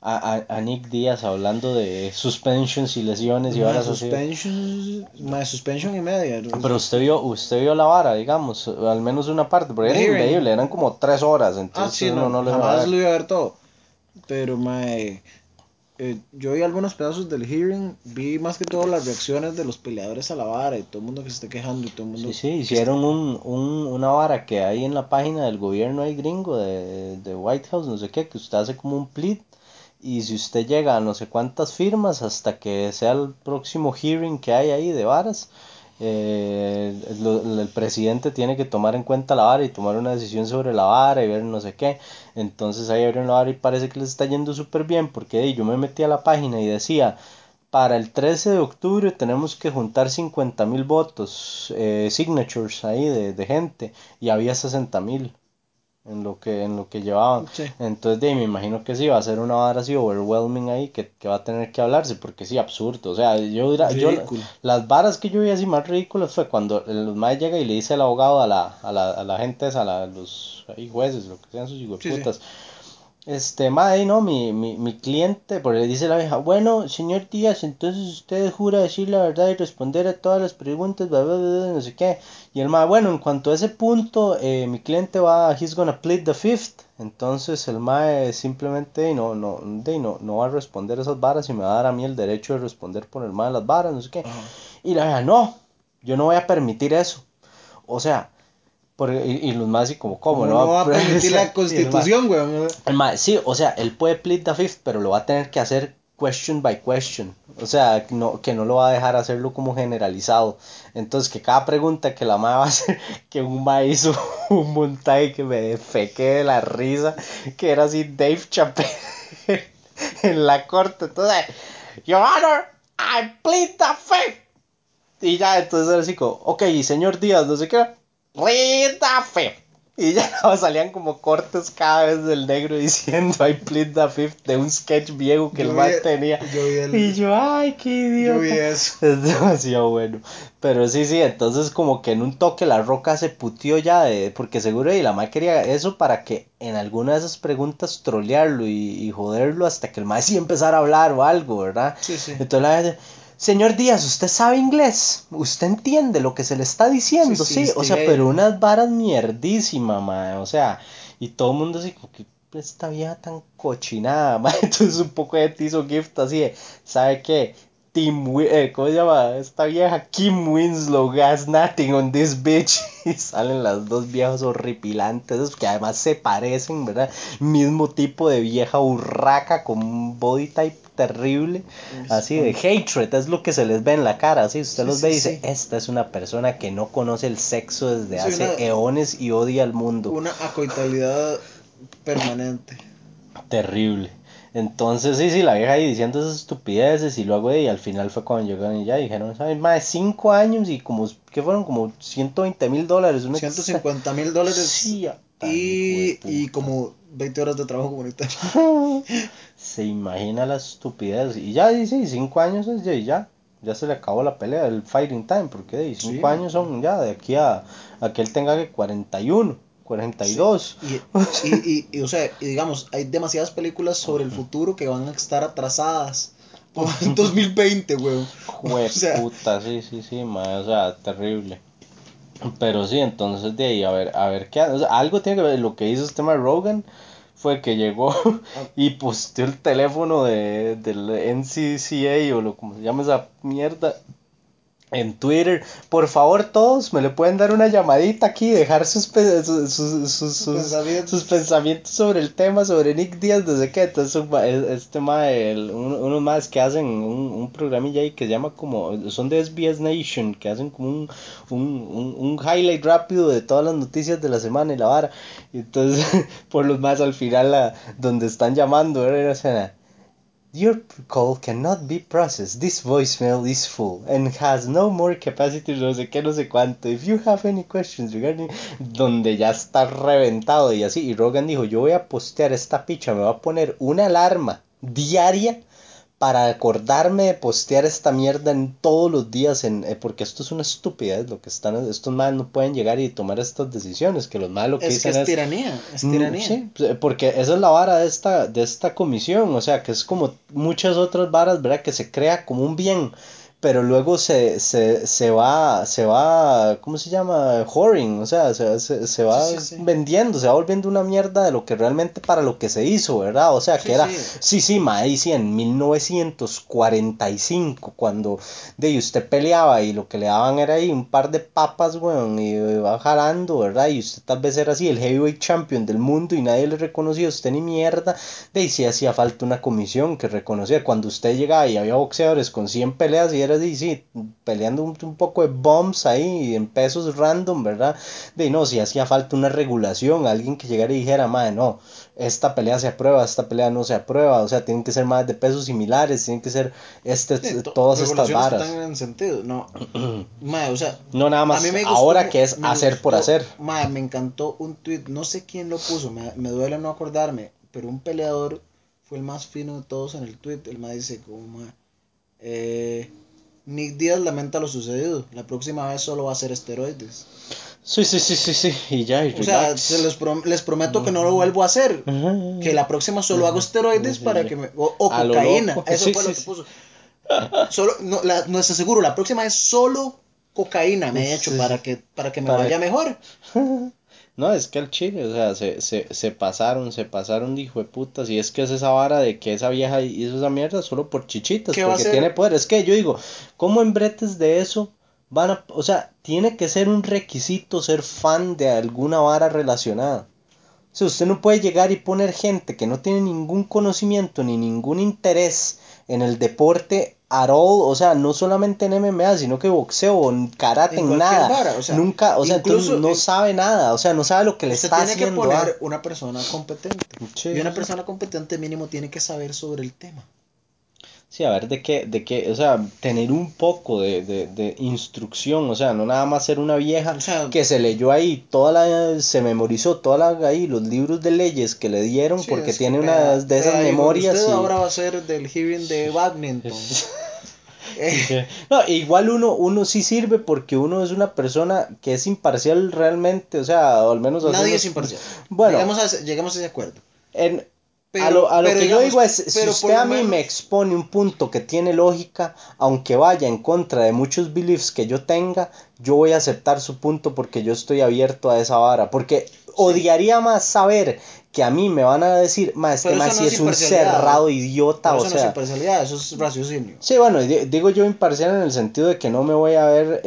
a, a, a Nick Díaz hablando de suspensions y lesiones y Mae, varas así. suspension, mae, suspension y media. Pero usted vio, usted vio la vara, digamos, al menos una parte, porque The era hearing. increíble, eran como tres horas, Ah, entonces sí, uno no, no lo iba a jamás ver. lo iba a ver todo. Pero, mae, eh, yo vi algunos pedazos del hearing, vi más que todo las reacciones de los peleadores a la vara y todo el mundo que se esté quejando y todo el mundo Sí, sí, que hicieron esté... un, un, una vara que hay en la página del gobierno ahí gringo de, de White House, no sé qué, que usted hace como un plead y si usted llega a no sé cuántas firmas hasta que sea el próximo hearing que hay ahí de varas, eh, lo- el presidente tiene que tomar en cuenta la vara y tomar una decisión sobre la vara y ver no sé qué. Entonces ahí abrieron la vara y parece que les está yendo súper bien porque hey, yo me metí a la página y decía para el trece de octubre tenemos que juntar cincuenta mil votos, eh, signatures ahí de, de gente, y había sesenta mil en lo que en lo que llevaban. Sí, Entonces de ahí me imagino que sí va a ser una vara así overwhelming ahí que, que va a tener que hablarse porque sí absurdo. O sea, yo dira- yo ridículo. las varas que yo vi así más ridículas fue cuando el mae llega y le dice al abogado a la a la, a la gente esa, a la- a los ahí jueces, lo que sean sus Sí, sí. hijueputas. Este, mae, no, mi, mi, mi cliente, porque le dice la vieja, bueno, señor Díaz, entonces usted jura decir la verdad y responder a todas las preguntas, bla, bla, bla, no sé qué. Y el mae, bueno, en cuanto a ese punto, eh, mi cliente va, he's gonna plead the fifth. Entonces el mae simplemente no, no, de, no, no va a responder esas varas y me va a dar a mí el derecho de responder por el mae de las varas, no sé qué. Ajá. Y la vieja, no, yo no voy a permitir eso. O sea, por, y, y los más así como, ¿cómo ¿Cómo no no va va a a permitir la y el mae, constitución, weón? el mae, sí, o sea, él puede plead the fifth, pero lo va a tener que hacer question by question. O sea, no, que no lo va a dejar hacerlo como generalizado. Entonces, que cada pregunta que la mae va a hacer, que un mae hizo un montaje que me defequé de la risa, que era así Dave Chappelle en la corte. Entonces, Your Honor, I plead the fifth. Y ya, entonces era así como, ok, señor Díaz, no sé qué, plead the fifth. Y ya no, salían como cortes cada vez del negro diciendo I plead the fifth de un sketch viejo que el Yo vi, man tenía. yo vi Y el, yo, ay, qué yo vi idiota. eso. Es demasiado bueno. Pero sí, sí, entonces como que en un toque la roca se putió ya, de, porque seguro y la ma quería eso para que en alguna de esas preguntas trolearlo y, y joderlo hasta que el ma sí empezara a hablar o algo, ¿verdad? Sí, sí. Entonces la gente, señor Díaz, ¿usted sabe inglés? ¿Usted entiende lo que se le está Sí, diciendo? sí, Sí, o sea, instigate. pero unas varas mierdísimas, mae, o sea, y todo el mundo así como que esta vieja tan cochinada, mae, entonces un poco de hizo gift así de, ¿sabe qué? Tim, Wi- eh, ¿cómo se llama? Esta vieja Kim Winslow has nothing on this bitch. Y salen las dos viejas horripilantes, que además se parecen, ¿verdad? Mismo tipo de vieja urraca con un body type terrible, así de Espan- hatred, es lo que se les ve en la cara, así usted Sí, los ve sí, y dice, sí. esta es una persona que no conoce el sexo desde Sí, hace una, eones y odia al mundo. una acoitalidad permanente. Terrible. Entonces, sí, sí, la vieja ahí diciendo esas estupideces y luego y al final fue cuando llegaron y ya dijeron, ¿sabes? Más de cinco años y como, ¿qué fueron? Como ciento veinte mil dólares. Una ciento exa- cincuenta mil dólares Sí, a tan hijo de y, y puta. como veinte horas de trabajo comunitario. Se imagina la estupidez. Y ya, sí, sí, cinco años es ya, y ya. Ya se le acabó la pelea, el fighting time, porque de Sí, cinco años son ya de aquí a, a que él tenga que cuarenta y uno, cuarenta y sí. dos. Y, y, y, y, o sea, y digamos, hay demasiadas películas sobre el futuro que van a estar atrasadas por dos mil veinte, weón. O sea, Jueputa, sí, sí, sí, ma, o sea, terrible. Pero sí, entonces de ahí, a ver, a ver qué, o sea, algo tiene que ver, lo que hizo este tema Rogan fue que llegó ah, y posteó el teléfono de, del N C C A o lo como se llama esa mierda en Twitter. Por favor, todos me le pueden dar una llamadita aquí, dejar sus, pe- sus, sus, sus, sus sus, sus pensamientos. pensamientos sobre el tema, sobre Nick Díaz, no sé qué. Entonces, un ma- es- este ma, el- un- unos más que hacen un, un programilla ahí que se llama como, son de S B S Nation, que hacen como un, un, un, un highlight rápido de todas las noticias de la semana y la vara. Y entonces, por los más al final, la, donde están llamando, era, o sea, your call cannot be processed. This voicemail is full and has no more capacity, no sé qué, no sé cuánto. If you have any questions regarding... Donde ya está reventado y así. Y Rogan dijo, yo voy a postear esta picha, me voy a poner una alarma diaria para acordarme de postear esta mierda en todos los días, en, eh, porque esto es una estupidez, lo que están, estos más no pueden llegar y tomar estas decisiones, que los más lo que Es dicen que es es, tiranía, es mm, tiranía. sí, porque esa es la vara de esta, de esta comisión, o sea, que es como muchas otras varas, ¿verdad? Que se crea como un bien, pero luego se, se, se va, se va, ¿cómo se llama? Whoring, o sea, se, se, se va Sí, sí, sí. vendiendo, se va volviendo una mierda de lo que realmente para lo que se hizo, ¿verdad? O sea, Sí, que era, sí. sí, sí, mae, sí, en mil novecientos cuarenta y cinco, cuando de ahí usted peleaba y lo que le daban era ahí un par de papas, weón, y iba jalando, ¿verdad? Y usted tal vez era así, el heavyweight champion del mundo y nadie le reconocía a usted ni mierda, de ahí sí hacía falta una comisión que reconociera. Cuando usted llegaba y había boxeadores con cien peleas y era así, sí, peleando un, un poco de bombs ahí en pesos random, ¿verdad? De ahí no, si hacía falta una regulación, alguien que llegara y dijera, madre, no, esta pelea se aprueba, esta pelea no se aprueba, o sea, tienen que ser más de pesos similares, tienen que ser este, Sí, to- todas estas regulaciones que varas. tengan sentido, no. Mae, o sea, No nada a mí más me gustó, ahora mu- que es me hacer por gustó, hacer. mae, me encantó un tweet, no sé quién lo puso, me, me duele no acordarme, pero un peleador fue el más fino de todos en el tweet. El mae dice como, mae, eh, Nick Díaz lamenta lo sucedido, la próxima vez solo va a ser esteroides. Sí, sí, sí, sí, sí, y ya, y O sea, se relax. les, prom- les prometo que no lo vuelvo a hacer, que la próxima solo hago esteroides para que me, o, o A lo cocaína, loco. eso Sí, fue sí, lo que sí. puso. Solo, no, la, no estoy seguro, la próxima es solo cocaína, me he hecho, Sí, sí. para que, para que me Para... vaya mejor. No, es que al chile, o sea, se, se, se pasaron, se pasaron de hijo de putas. Y es que es esa vara de que esa vieja hizo esa mierda solo por chichitas, ¿Qué va a porque tiene hacer? poder. Es que yo digo, ¿cómo en bretes de eso van a, o sea, tiene que ser un requisito ser fan de alguna vara relacionada? O sea, usted no puede llegar y poner gente que no tiene ningún conocimiento ni ningún interés en el deporte at all, o sea, no solamente en M M A, sino que boxeo o en karate, En en cualquier nada, vara, o sea, nunca, o sea, entonces incluso no en- sabe nada, o sea, no sabe lo que le usted está tiene que haciendo, ah. poner una persona competente. Y Sí, sí, una sí. persona competente mínimo tiene que saber sobre el tema. Sí, a ver de qué, de qué, o sea, tener un poco de, de, de instrucción, o sea, no nada más ser una vieja O sea, que se leyó ahí, toda la, se memorizó toda la, ahí, los libros de leyes que le dieron sí, porque es que tiene vea, unas de esas vea, hijo, memorias usted y... ahora va a ser del hearing de badminton. Eh, Sí, que- No, igual uno, uno sí sirve porque uno es una persona que es imparcial realmente, o sea, o al menos hace nadie es unos... imparcial. Bueno, Llegamos a, ese- llegamos a ese acuerdo. en, a lo, Pero, a lo pero que yo digamos, digo es, si pero por usted lo a mí me menos, expone un punto que tiene lógica, aunque vaya en contra de muchos beliefs que yo tenga, yo voy a aceptar su punto porque yo estoy abierto a esa vara. Porque sí. odiaría más saber que a mí me van a decir, ma, este Pero ma eso no sí es es un imparcialidad. cerrado idiota, Pero o eso no es sea... imparcialidad, eso es raciocinio. Sí, bueno, y di- digo yo imparcial en el sentido de que no me voy a ver,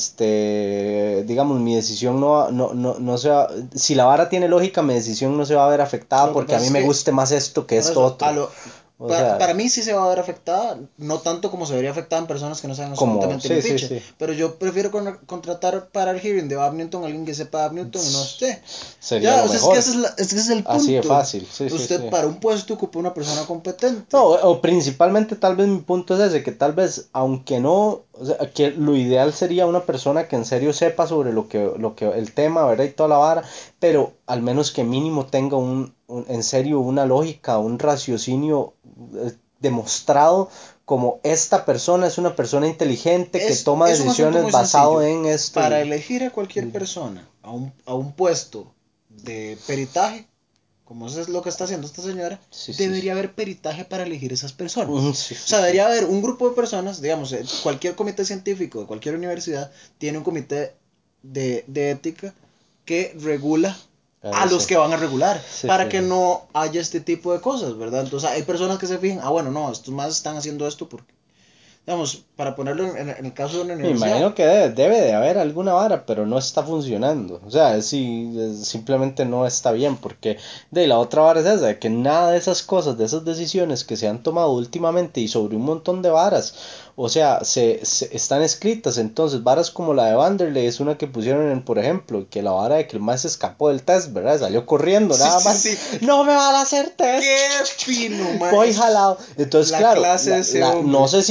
este, digamos, mi decisión no, va- no, no, no se va, si la vara tiene lógica, mi decisión no se va a ver afectada Lo que porque a pasa mí es me que, guste más esto que por esto eso, a otro. lo, O para, sea, para mí sí se va a ver afectada, no tanto como se vería afectada en personas que no saben como, absolutamente ni sí, sí, picha. sí. Pero yo prefiero con- contratar para el hearing de badminton a alguien que sepa badminton y no esté. Sería Ya, lo o sea, es que mejor. ese es, la- es que ese es el Así de punto. fácil, sí, sí, Usted sí. para un puesto ocupa una persona No, competente. o, o principalmente tal vez mi punto es ese, que tal vez, aunque no, o sea, que lo ideal sería una persona que en serio sepa sobre lo que, lo que, el tema, ¿verdad? Y toda la vara, pero al menos que mínimo tenga un, un- en serio una lógica, un raciocinio eh, demostrado como esta persona es una persona inteligente que Es, toma es un asunto decisiones muy basado sencillo. en esto Para y... elegir a cualquier persona a un, a un puesto de peritaje, como eso es lo que está haciendo esta señora, Sí, sí, sí. debería haber peritaje para elegir esas Mm, personas. sí, O sí, sea, sí. debería haber un grupo de personas, digamos, eh, cualquier comité científico de cualquier universidad tiene un comité de, de ética que regula A a los ese. que van a regular, Sí, para sí, que sí. no haya este tipo de cosas, ¿verdad? Entonces hay personas que se fijan, ah, bueno, no, estos más están haciendo esto porque, digamos, para ponerlo en, en el caso de una Me universidad, imagino que debe, debe de haber alguna vara, pero no está funcionando. O sea, sí, es- simplemente no está bien, porque de la otra vara es esa, de que nada de esas cosas, de esas decisiones que se han tomado últimamente y sobre un montón de varas, o sea, se, se- están escritas. Entonces, varas como la de Vanderlei es una que pusieron en, por ejemplo, que la vara de que el más se escapó del test, ¿verdad? Salió corriendo, sí, nada sí, más. sí, No me van a hacer test. qué fino, man. Voy Es jalado. Entonces, la claro, clase de la, ese la, no hombre. sé si fue esta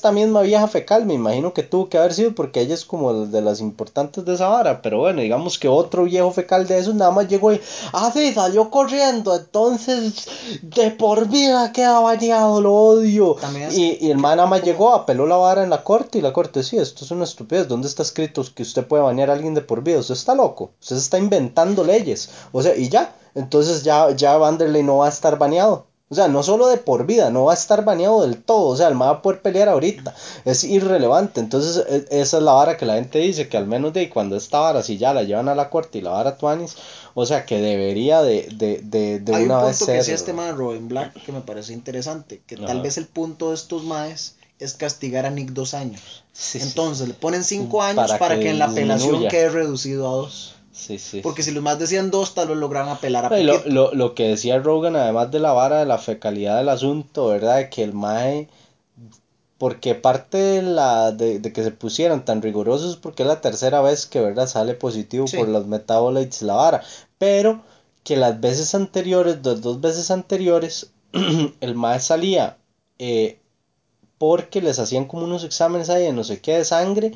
esta misma vieja fecal, me imagino que tuvo que haber sido porque ella es como de las importantes de esa vara, pero bueno, digamos que otro viejo fecal de esos nada más llegó y, ah, sí, salió corriendo, entonces de por vida queda bañado, lo odio. También es Y, y el que man nada más como, llegó, apeló la vara en la corte y la corte, sí, esto es una estupidez, ¿dónde está escrito que usted puede bañar a alguien de por vida? Usted está loco, usted se está inventando leyes, o sea, y ya, entonces ya, ya Vanderlei no va a estar baneado. O sea, no solo de por vida, no va a estar baneado del todo. O sea, el man va a poder pelear ahorita. Es irrelevante. Entonces, e- esa es la vara que la gente dice, que al menos de cuando esta vara, si ya la llevan a la corte y la vara Tuanis, o sea, que debería de, de, de, de hay un una vez punto que ser. decía este man Robin Black que me parece interesante, que tal Ajá. vez el punto de estos maes es castigar a Nick dos años. Sí, sí, sí. Entonces le ponen cinco años Para para que que en la apelación disminuya. quede reducido a dos. Sí, sí, Porque sí. si los más decían dos, tal vez lograran apelar a No, y lo, poquito. lo, lo que decía Rogan, además de la vara de la fecalidad del asunto, ¿verdad? De que el mae, porque parte de la de, de que se pusieran tan rigurosos porque es la tercera vez que, ¿verdad? Sale positivo por Sí, los metabolites la vara, pero que las veces anteriores, las dos veces anteriores, el mae salía eh, porque les hacían como unos exámenes ahí de no sé qué de sangre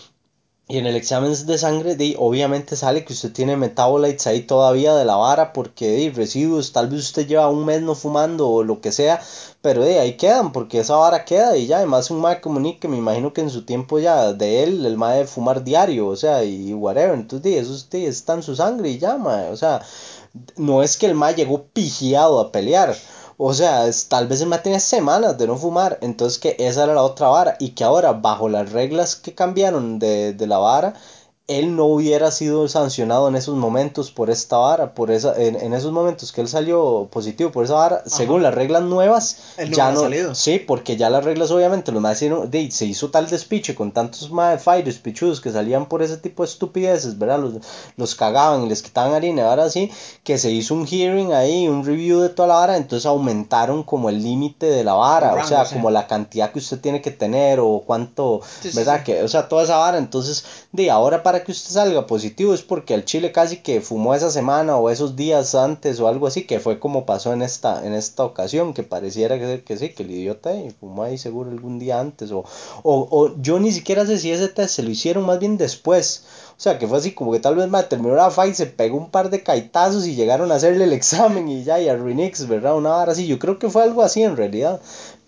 y en el examen de sangre, di, obviamente sale que usted tiene metabolites ahí todavía de la vara, porque di, residuos, tal vez usted lleva un mes no fumando o lo que sea, pero di, ahí quedan, porque esa vara queda y ya, además un mae como Nick, que me imagino que en su tiempo ya de él, el mae de fumar diario, o sea, y whatever, entonces di, eso di, está en su sangre y ya, mae, o sea, no es que el mae llegó pigiado a pelear. O sea, es, tal vez el mae tenía semanas de no fumar. Entonces que esa era la otra vara. Y que ahora, bajo las reglas que cambiaron de, de la vara, él no hubiera sido sancionado en esos momentos por esta vara, por esa, en, en esos momentos que él salió positivo por esa vara, según ajá. las reglas nuevas, Él no ya hubiera no, salido. sí, porque ya las reglas obviamente, los más hicieron, de, se hizo tal despiche con tantos más fighters pichudos que salían por ese tipo de estupideces, ¿verdad? Los, los cagaban y les quitaban harina, ahora sí, que se hizo un hearing ahí, un review de toda la vara, entonces aumentaron como el límite de la El vara, o rango, sea, sí. como la cantidad que usted tiene que tener o cuánto, Sí, sí, sí. ¿verdad? Que, o sea, toda esa vara, entonces de ahora para que usted salga positivo es porque el chile casi que fumó esa semana o esos días antes o algo así, que fue como pasó en esta, en esta ocasión, que pareciera que, que sí, que el idiota y fumó ahí seguro algún día antes, o, o, o yo ni siquiera sé si ese test se lo hicieron más bien después, o sea, que fue así como que tal vez me terminó la fight, se pegó un par de caitazos y llegaron a hacerle el examen y ya, y a Renix, ¿verdad? Una vara así, yo creo que fue algo así en realidad,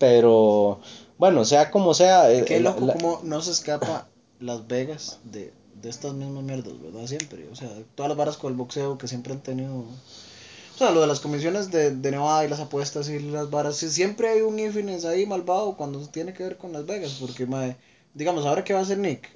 pero bueno, sea como sea, Y qué el, loco el, como no se escapa Las Vegas de, de estas mismas mierdas, ¿verdad? Siempre. O sea, todas las varas con el boxeo que siempre han tenido. O sea, lo de las comisiones de, de Nevada y las apuestas y las varas. Sí, siempre hay un infines ahí malvado cuando tiene que ver con Las Vegas. Porque, mae, digamos, ahora qué va a hacer Nick.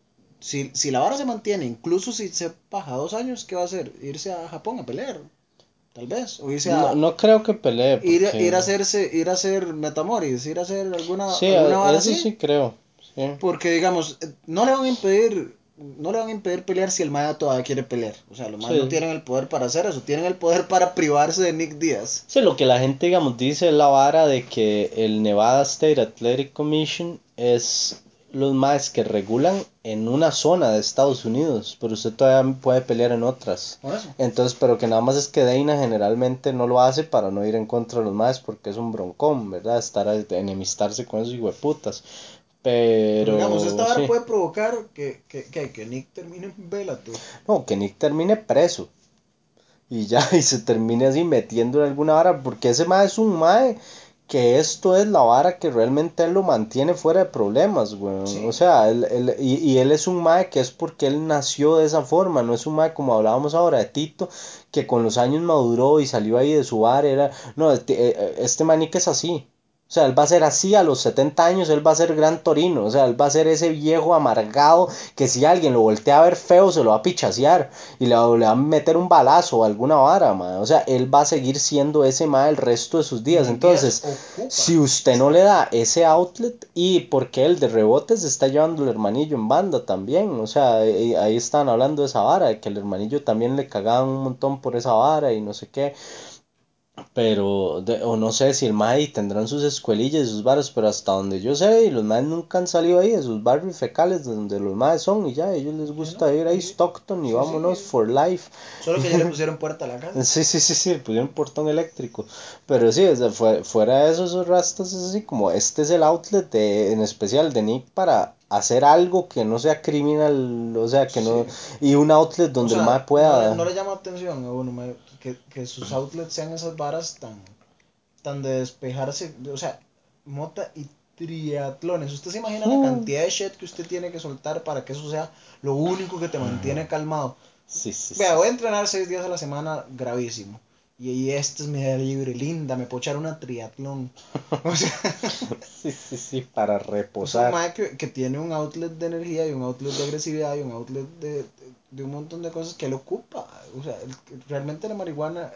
Si, si la vara se mantiene, incluso si se baja dos años, ¿qué va a hacer? Irse a Japón a pelear, tal vez. O irse no, a. no creo que pelee Ir, a- ir a porque hacerse, ir a hacer Metamoris, ir a hacer alguna, sí, alguna vara eso así. sí creo, sí. Porque, digamos, eh, no le van a impedir, no le van a impedir pelear si el Maya todavía quiere pelear. O sea, los Mayas no Sí. tienen el poder para hacer eso, tienen el poder para privarse de Nick Díaz. Sí, lo que la gente, digamos, dice es la vara de que el Nevada State Athletic Commission es los más que regulan en una zona de Estados Unidos, pero usted todavía puede pelear en otras. Por eso. Entonces, pero que nada más es que Dana generalmente no lo hace para no ir en contra de los más porque es un broncón, ¿verdad? Estar a enemistarse con esos hijueputas. Pero digamos, esta Pero vara sí, puede provocar que, que, que, que Nick termine en Bellator. no, que Nick termine preso. Y ya, y se termine así metiendo en alguna vara, porque ese mae es un mae que esto es la vara que realmente él lo mantiene fuera de problemas, weón. O Sí. sea, él, él- y, y él es un mae que es porque él nació de esa forma, no es un mae como hablábamos ahora de Tito, que con los años maduró y salió ahí de su bar, era, no, este, eh, este manique es así. O sea, él va a ser así a los setenta años, él va a ser Gran Torino, o sea, él va a ser ese viejo amargado que si alguien lo voltea a ver feo se lo va a pichasear y le, va le va a meter un balazo o alguna vara, ma. O sea, él va a seguir siendo ese ma el resto de sus Y días. Nick Díaz Entonces, si ocupa usted no esa le vara. da ese outlet y porque él de rebote se está llevando el hermanillo en banda también, o sea, eh, ahí están hablando de esa vara, de que el hermanillo también le cagaban un montón por esa vara y no sé qué. Pero, de- o no sé si el mae tendrán sus escuelillas y sus barrios, pero hasta donde yo sé, y los maes nunca han salido ahí de sus barrios fecales, de donde los maes son, y ya, a ellos les Sí, ¿no? gusta ir ahí, Aquí- Stockton, y Sí, vámonos sí. for life. Solo que ya le pusieron puerta a la casa. Sí, sí, sí, sí, pusieron portón eléctrico. Pero sí, o sea, fue- fuera de eso, esos rastas es así como este es el outlet de, en especial de Nick para hacer algo que no sea criminal, o sea, que no. Sí. Y un outlet O donde el mae sea, no, le- no pueda. le llama atención a uno mae, que, que sus outlets sean esas varas tan, tan de despejarse. O sea, mota y triatlones. ¿Usted se imagina la Hmm. cantidad de shit que usted tiene que soltar para que eso sea lo único que te mantiene calmado? Sí, sí, Vea, sí. voy a entrenar seis días a la semana, gravísimo. Y, y este es mi día libre, linda, me puedo echar una triatlón. O sea, Sí, sí, sí, para es un reposar. mae que, que tiene un outlet de energía y un outlet de agresividad y un outlet de, de, de un montón de cosas que él ocupa. O sea, el- realmente la marihuana.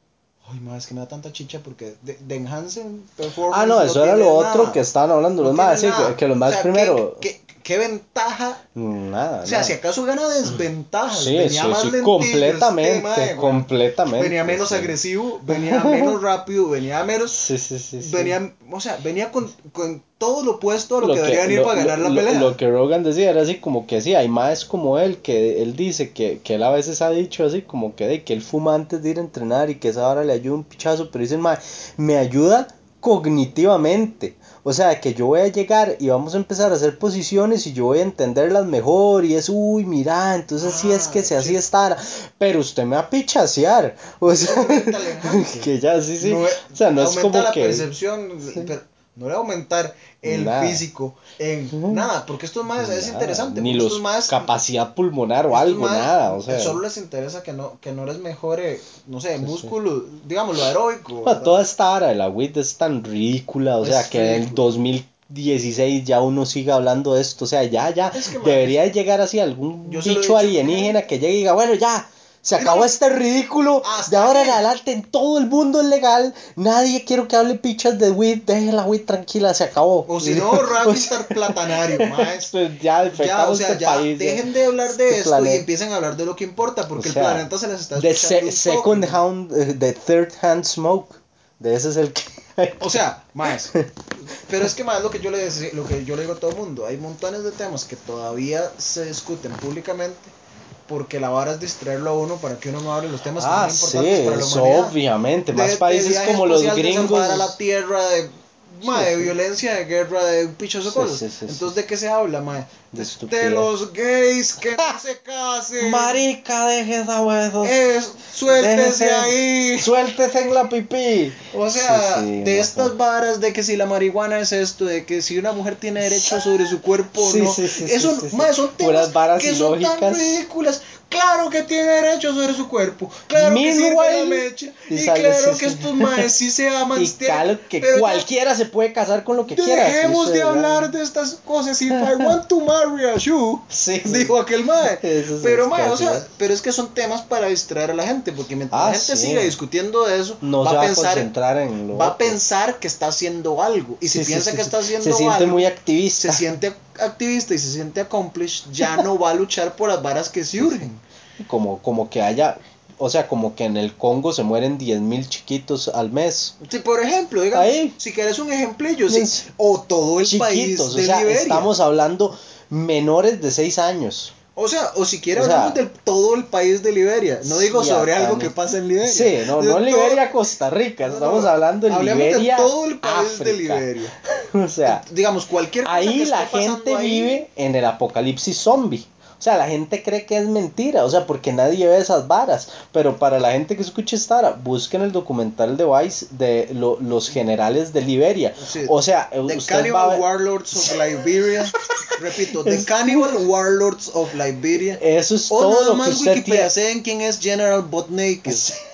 Ay, mae, es que me da tanta chicha porque de, de Enhancing Ah, Performance no, no eso era tiene lo otro que nada. estaban hablando No los tiene más, sí, nada. que los O más sea, ¿qué, primero. qué, qué ventaja? Nada, O sea, si nada. acaso gana desventajas, Sí, venía sí, más sí, lentillo este completamente, mae, weón. Venía completamente, menos sí. agresivo, venía menos rápido, venía menos, Sí, sí, sí, sí. venía, o sea, venía con, con todo lo opuesto a lo que Lo que, debería venir lo, para lo, ganar la lo, lo pelea. que Rogan decía era así como que sí, hay más como él, que él dice que, que él a veces ha dicho así como que, de, que él fuma antes de ir a entrenar y que esa hora le ayuda un pichazo, pero dice, mae, me ayuda cognitivamente. O sea, que yo voy a llegar y vamos a empezar a hacer posiciones y yo voy a entenderlas mejor y es, uy, mira, entonces sí es que Ah, se así shit. estará, pero usted me va a pichasear. O Eso es sea, mental enhancer. que ya sí, sí. No es- O sea, no es aumenta como la que... percepción, Sí, pero no le va a aumentar el nada. físico en nada, porque estos más es Nada, interesante, ni porque estos los más capacidad pulmonar o estos algo, más nada, o sea, solo les interesa que no que no les mejore, no sé, sí, sí. músculo, digámoslo aeróbico, Bueno, ¿verdad? toda esta hora de la weed es tan ridícula, o sea, Es que en el ridículo. dos mil dieciséis ya uno siga hablando de esto, o sea, ya, ya, Es que más, debería llegar así algún yo se lo he bicho dicho a mucha alienígena gente. que llegue y diga, bueno, ya, se Y no, acabó este ridículo, de hasta ahora en aquí. adelante en todo el mundo es legal, nadie quiero que hable pichas de weed, deje la weed tranquila, se acabó. O si no, O Rafi sea, Platanario, más. pues ya Ya, o infectamos sea, este ya país, ya, dejen de hablar este de esto y planeta. empiecen a hablar de lo que importa, O porque el sea, planeta se les está de escuchando se un toque, second man. hand, eh, de third hand smoke. De ese es el que. O sea, más. Pero es que más lo que yo le dec- lo que yo le digo a todo el mundo, hay montones de temas que todavía se discuten públicamente porque la vara es distraerlo a uno para que uno no hable los temas que son Ah, sí, importantes para la eso humanidad. obviamente. Más De, de países viaje como los espacial, de salvar a la gringos. tierra, de, Sí, ma, de sí. violencia, de guerra, de un pichazo de Sí, cosas. sí, sí, sí. Entonces, ¿de qué se habla, ma? De De, de estupidez. los gays que no se casen. Marica, deje esa huevo. Es, suéltese Déjese. ahí. Suéltese en la pipí. O Sí, sea, sí, de no. estas varas de que si la marihuana es esto, de que si una mujer tiene derecho sobre su cuerpo o Sí, no, sí, sí, sí, eso, sí, sí. mae, son temas Puras varas que son tan ilógicas. ridículas. Claro que tiene derecho sobre su cuerpo, claro que sirve la Meanwhile. mecha, Y y sale, sí, claro que sí. estos maes sí se aman, Y claro que pero ya cualquiera se puede casar con lo que quiera. Si dejemos de usted, ¿verdad? hablar de estas cosas. If I want to marry a you, Sí, sí. dijo aquel mae. Eso sí Pero es mae, o casi, sea, ¿eh? pero es que son temas para distraer a la gente, porque mientras Ah, la gente sí. siga discutiendo de eso, No va se a va a pensar concentrar en lo va a otro. pensar que está haciendo algo. Y si Sí, sí, piensa sí, que sí. está haciendo Se siente algo, muy activista. se siente activista y se siente accomplished, ya no va a luchar por las varas que sí Sí, sí. urgen. Como, como que haya, o sea, como que en el Congo se mueren diez mil chiquitos al mes. Si por ejemplo, digamos, Ahí. si quieres un ejemplillo, sí, Es o todo el chiquitos, país o de sea, Liberia. estamos hablando menores de seis años. O sea, o si quiere O hablamos sea, del todo el país de Liberia. No digo sí, sobre acá algo ni- que pasa en Liberia. Sí, no, De no en todo- Liberia, Costa Rica, no, estamos no, hablando en hablemos de Liberia, todo el país de África. Liberia. O sea, Digamos, cualquier cosa que ahí la esté pasando gente ahí. vive en el apocalipsis zombie. O sea, la gente cree que es mentira, o sea, porque nadie ve esas varas. Pero para la gente que escucha esta vara, busquen el documental de Vice de lo- los generales de Liberia. Sí, O sea, The usted va a Cannibal ver... Warlords of Liberia. Repito, The Es- Cannibal Warlords of Liberia. Eso es O todo nada lo que más usted Wikipedia, tiene. ¿saben quién es General Butt Naked?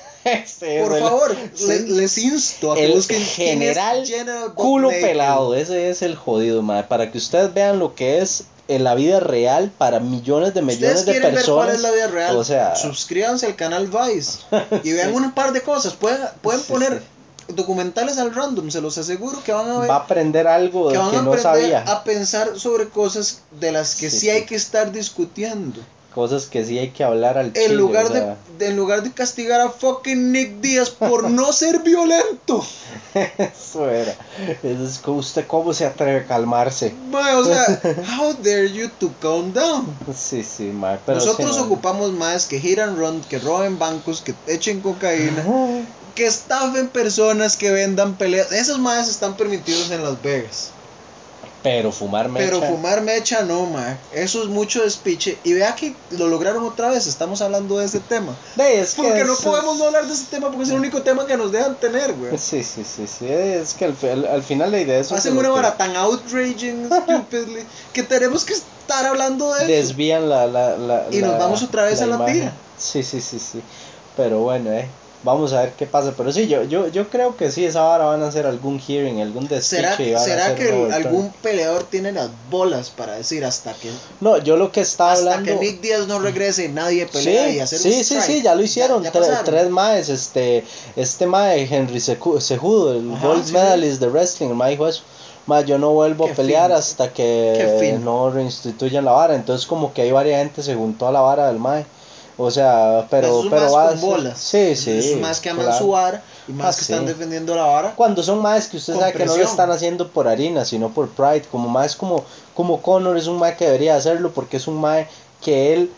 Ese es Por el- favor, sí. le- les insto a que El busquen quién es general General Butt culo Naked. pelado, ese es el jodido, madre. Para que ustedes vean lo que es en la vida real para millones de ¿Ustedes millones de quieren ver cuál es personas. la vida real? O sea, Suscríbanse al canal Vice y vean sí, un par de cosas. Pueden, pueden sí, poner sí. documentales al random, se los aseguro que van a ver. Va a aprender algo Que de van que a no aprender sabía. a pensar sobre cosas de las que sí, Sí, hay sí. que estar discutiendo. cosas que sí hay que hablar al En chile, lugar, o sea. de, en lugar de castigar a fucking Nick Díaz por no ser violento. Eso era. Eso es como usted cómo se atreve a calmarse. Mae, o sea, how dare you to calm down. Sí, sí, mae, pero Nosotros sí, mae. ocupamos más que hit and run, que roben bancos, que echen cocaína, que estafen personas, que vendan peleas. Esos más están permitidos en Las Vegas. Pero fumar mecha. Pero fumar mecha no, mae. Eso es mucho despiche. Y vea que lo lograron otra vez. Estamos hablando de ese tema. De, es que Porque es, no podemos no hablar de ese tema porque es el único tema que nos dejan tener, güey. Sí, sí, sí, sí. Es que al, al, al final la idea es eso. Hacen una vara tan outraging, stupidly, que tenemos que estar hablando de eso. Desvían la, la, la Y la, nos vamos otra vez la a la imagen. tira. Sí, sí, sí, sí. Pero bueno, eh. Vamos a ver qué pasa. Pero sí, yo, yo, yo creo que sí, esa vara van a hacer algún hearing, algún ¿Será, despiche. Y van a ¿será hacer que el, overturn. algún peleador tiene las bolas para decir hasta que No, yo lo que estaba hasta hablando. que Nick Díaz no regrese y nadie pelea Sí, y hacer sí, un sí, strike? sí, ya lo hicieron. Ya, ya Tre- pasaron. tres maes, este, este mae Henry Secu- Cejudo, el Ajá, gold sí, medalist de wrestling, el mae dijo eso. Mae, yo no vuelvo Qué a pelear fino. hasta Qué que fino. no reinstituyan la vara. Entonces como que hay varias gente se juntó a la vara del mae. O sea, pero, Esos pero más va a con ser- bolas. Sí, sí. Esos más que aman claro. su vara y más Ah, que sí. están defendiendo la vara. Cuando son maes que usted Con sabe que no lo presión. están haciendo por harina, sino por pride, como maes como, como Conor es un mae que debería hacerlo porque es un mae que él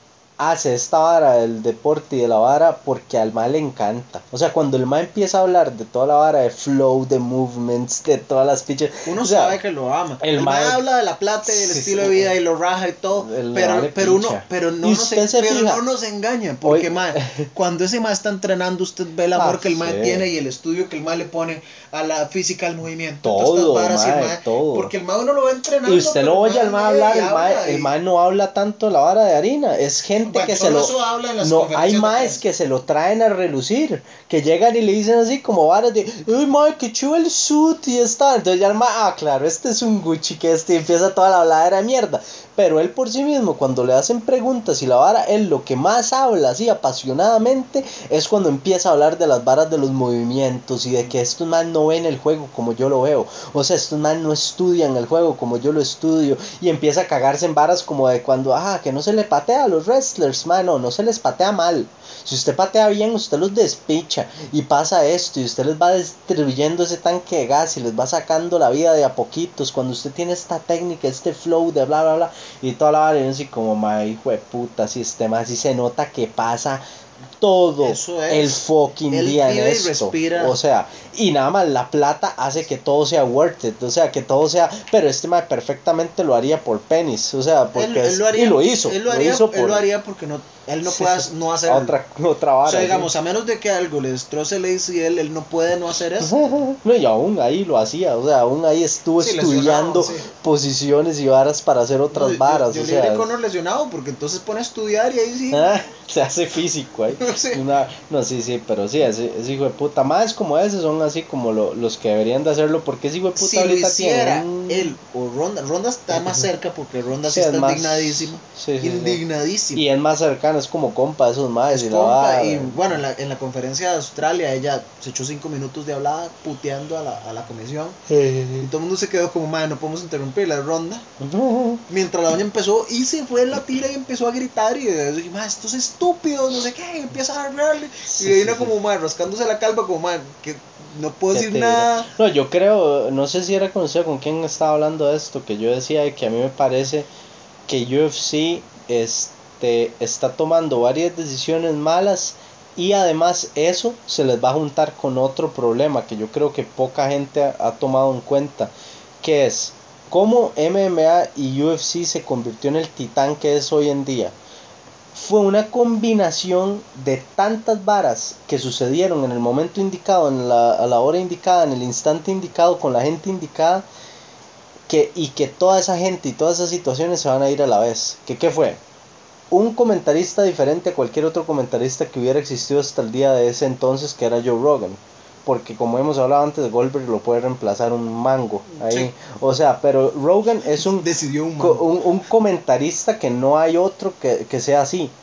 hace esta vara del deporte y de la vara porque al mae le encanta. O sea, cuando el mae empieza a hablar de toda la vara de flow, de movements, de todas las pitches, Uno o sea, sabe que lo ama. el El, mae mae- habla de la plata y del sí, estilo sí, de vida y lo raja y todo. le Pero, vale pero uno, picha. pero no Y nos, usted se pero fija. no nos engaña. Porque Hoy- mae, cuando ese mae está entrenando, usted ve el amor Ah, que el mae sí. tiene y el estudio que el mae le pone a la física, al movimiento, Todo, todas estas varas y el mae, mae, todo. porque el mae uno lo va entrenando. Y usted pero lo el oye al mae lee hablar, y el habla mae, el y- mae no habla tanto la vara de harina, es gente Bueno, que se solo lo... eso habla en las No, hay conferencias de maes prensa. que se lo traen a relucir, que llegan y le dicen así como varas de, uy mae, que chulo el suit y está, entonces ya el mae, ah claro, este es un Gucci que este y empieza toda la habladera de mierda, pero él por sí mismo cuando le hacen preguntas y la vara, él lo que más habla así apasionadamente es cuando empieza a hablar de las varas de los movimientos y de que estos maes no ven el juego como yo lo veo, o sea, estos maes no estudian el juego como yo lo estudio y empieza a cagarse en varas como de cuando, ah, que no se le patea a los wrestlers, mano, no se les patea mal, si usted patea bien usted los despicha y pasa esto y usted les va distribuyendo ese tanque de gas y les va sacando la vida de a poquitos cuando usted tiene esta técnica, este flow de bla bla bla y toda la vara y así como, ma, hijo de puta, sistema, así se nota que pasa todo Eso es. el fucking Él día en vive y esto, respira. o sea, y nada más la plata hace que todo sea worth it, o sea, que todo sea, pero este mae perfectamente lo haría por pennies, o sea, porque Él, es, él lo haría, y lo hizo, él lo haría, hizo él por lo haría porque no, él no puede no hacerlo. otra, otra vara, O sea, digamos, sí. a menos de que algo le destroce el A C L, él no puede no hacer eso. No, y aún ahí lo hacía, o sea, aún ahí estuvo Sí, estudiando lesionado, sí. posiciones y varas para hacer No, otras yo, varas, yo o le sea, diría Conor lesionado porque entonces pone a estudiar y ahí sí. ah, se hace físico ahí. Sí. Una, no, sí, sí, pero sí, ese, ese hijo de puta, más como ese son así como lo, los que deberían de hacerlo, porque ese hijo de puta Si lo ahorita hiciera tiene un... él o Ronda, Ronda está más cerca porque Ronda sí, Sí, es está más- indignadísimo. sí, sí, sí. indignadísimo. Y es más cercano, es como compa de esos maes Es y la compa vara. y bueno, en la, en la conferencia de Australia ella se echó cinco minutos de hablada puteando a la, a la comisión y todo el mundo se quedó como, madre, no podemos interrumpir la ronda. Mientras la doña empezó y se fue en la tira y empezó a gritar y yo dije, madre, estos estúpidos, no sé qué, y empieza a hablarle Sí, y de ahí sí, una sí. como, madre, rascándose la calva como, madre, que no puedo ¿Qué decir te diré? nada. No, yo creo, no sé si era conocido con quién estaba hablando de esto, que yo decía de que a mí me parece que U F C este, está tomando varias decisiones malas y además eso se les va a juntar con otro problema que yo creo que poca gente ha, ha tomado en cuenta, que es cómo M M A y U F C se convirtió en el titán que es hoy en día. Fue una combinación de tantas varas que sucedieron en el momento indicado, en la, a la hora indicada, en el instante indicado, con la gente indicada, que, y que toda esa gente y todas esas situaciones se van a ir a la vez. ¿Que qué fue? Un comentarista diferente a cualquier otro comentarista que hubiera existido hasta el día de ese entonces, que era Joe Rogan. Porque como hemos hablado antes, Goldberg lo puede reemplazar un mango ahí. Sí. O sea, pero Rogan es un, Decidió un co- mango. un, un comentarista que no hay otro que, que sea así.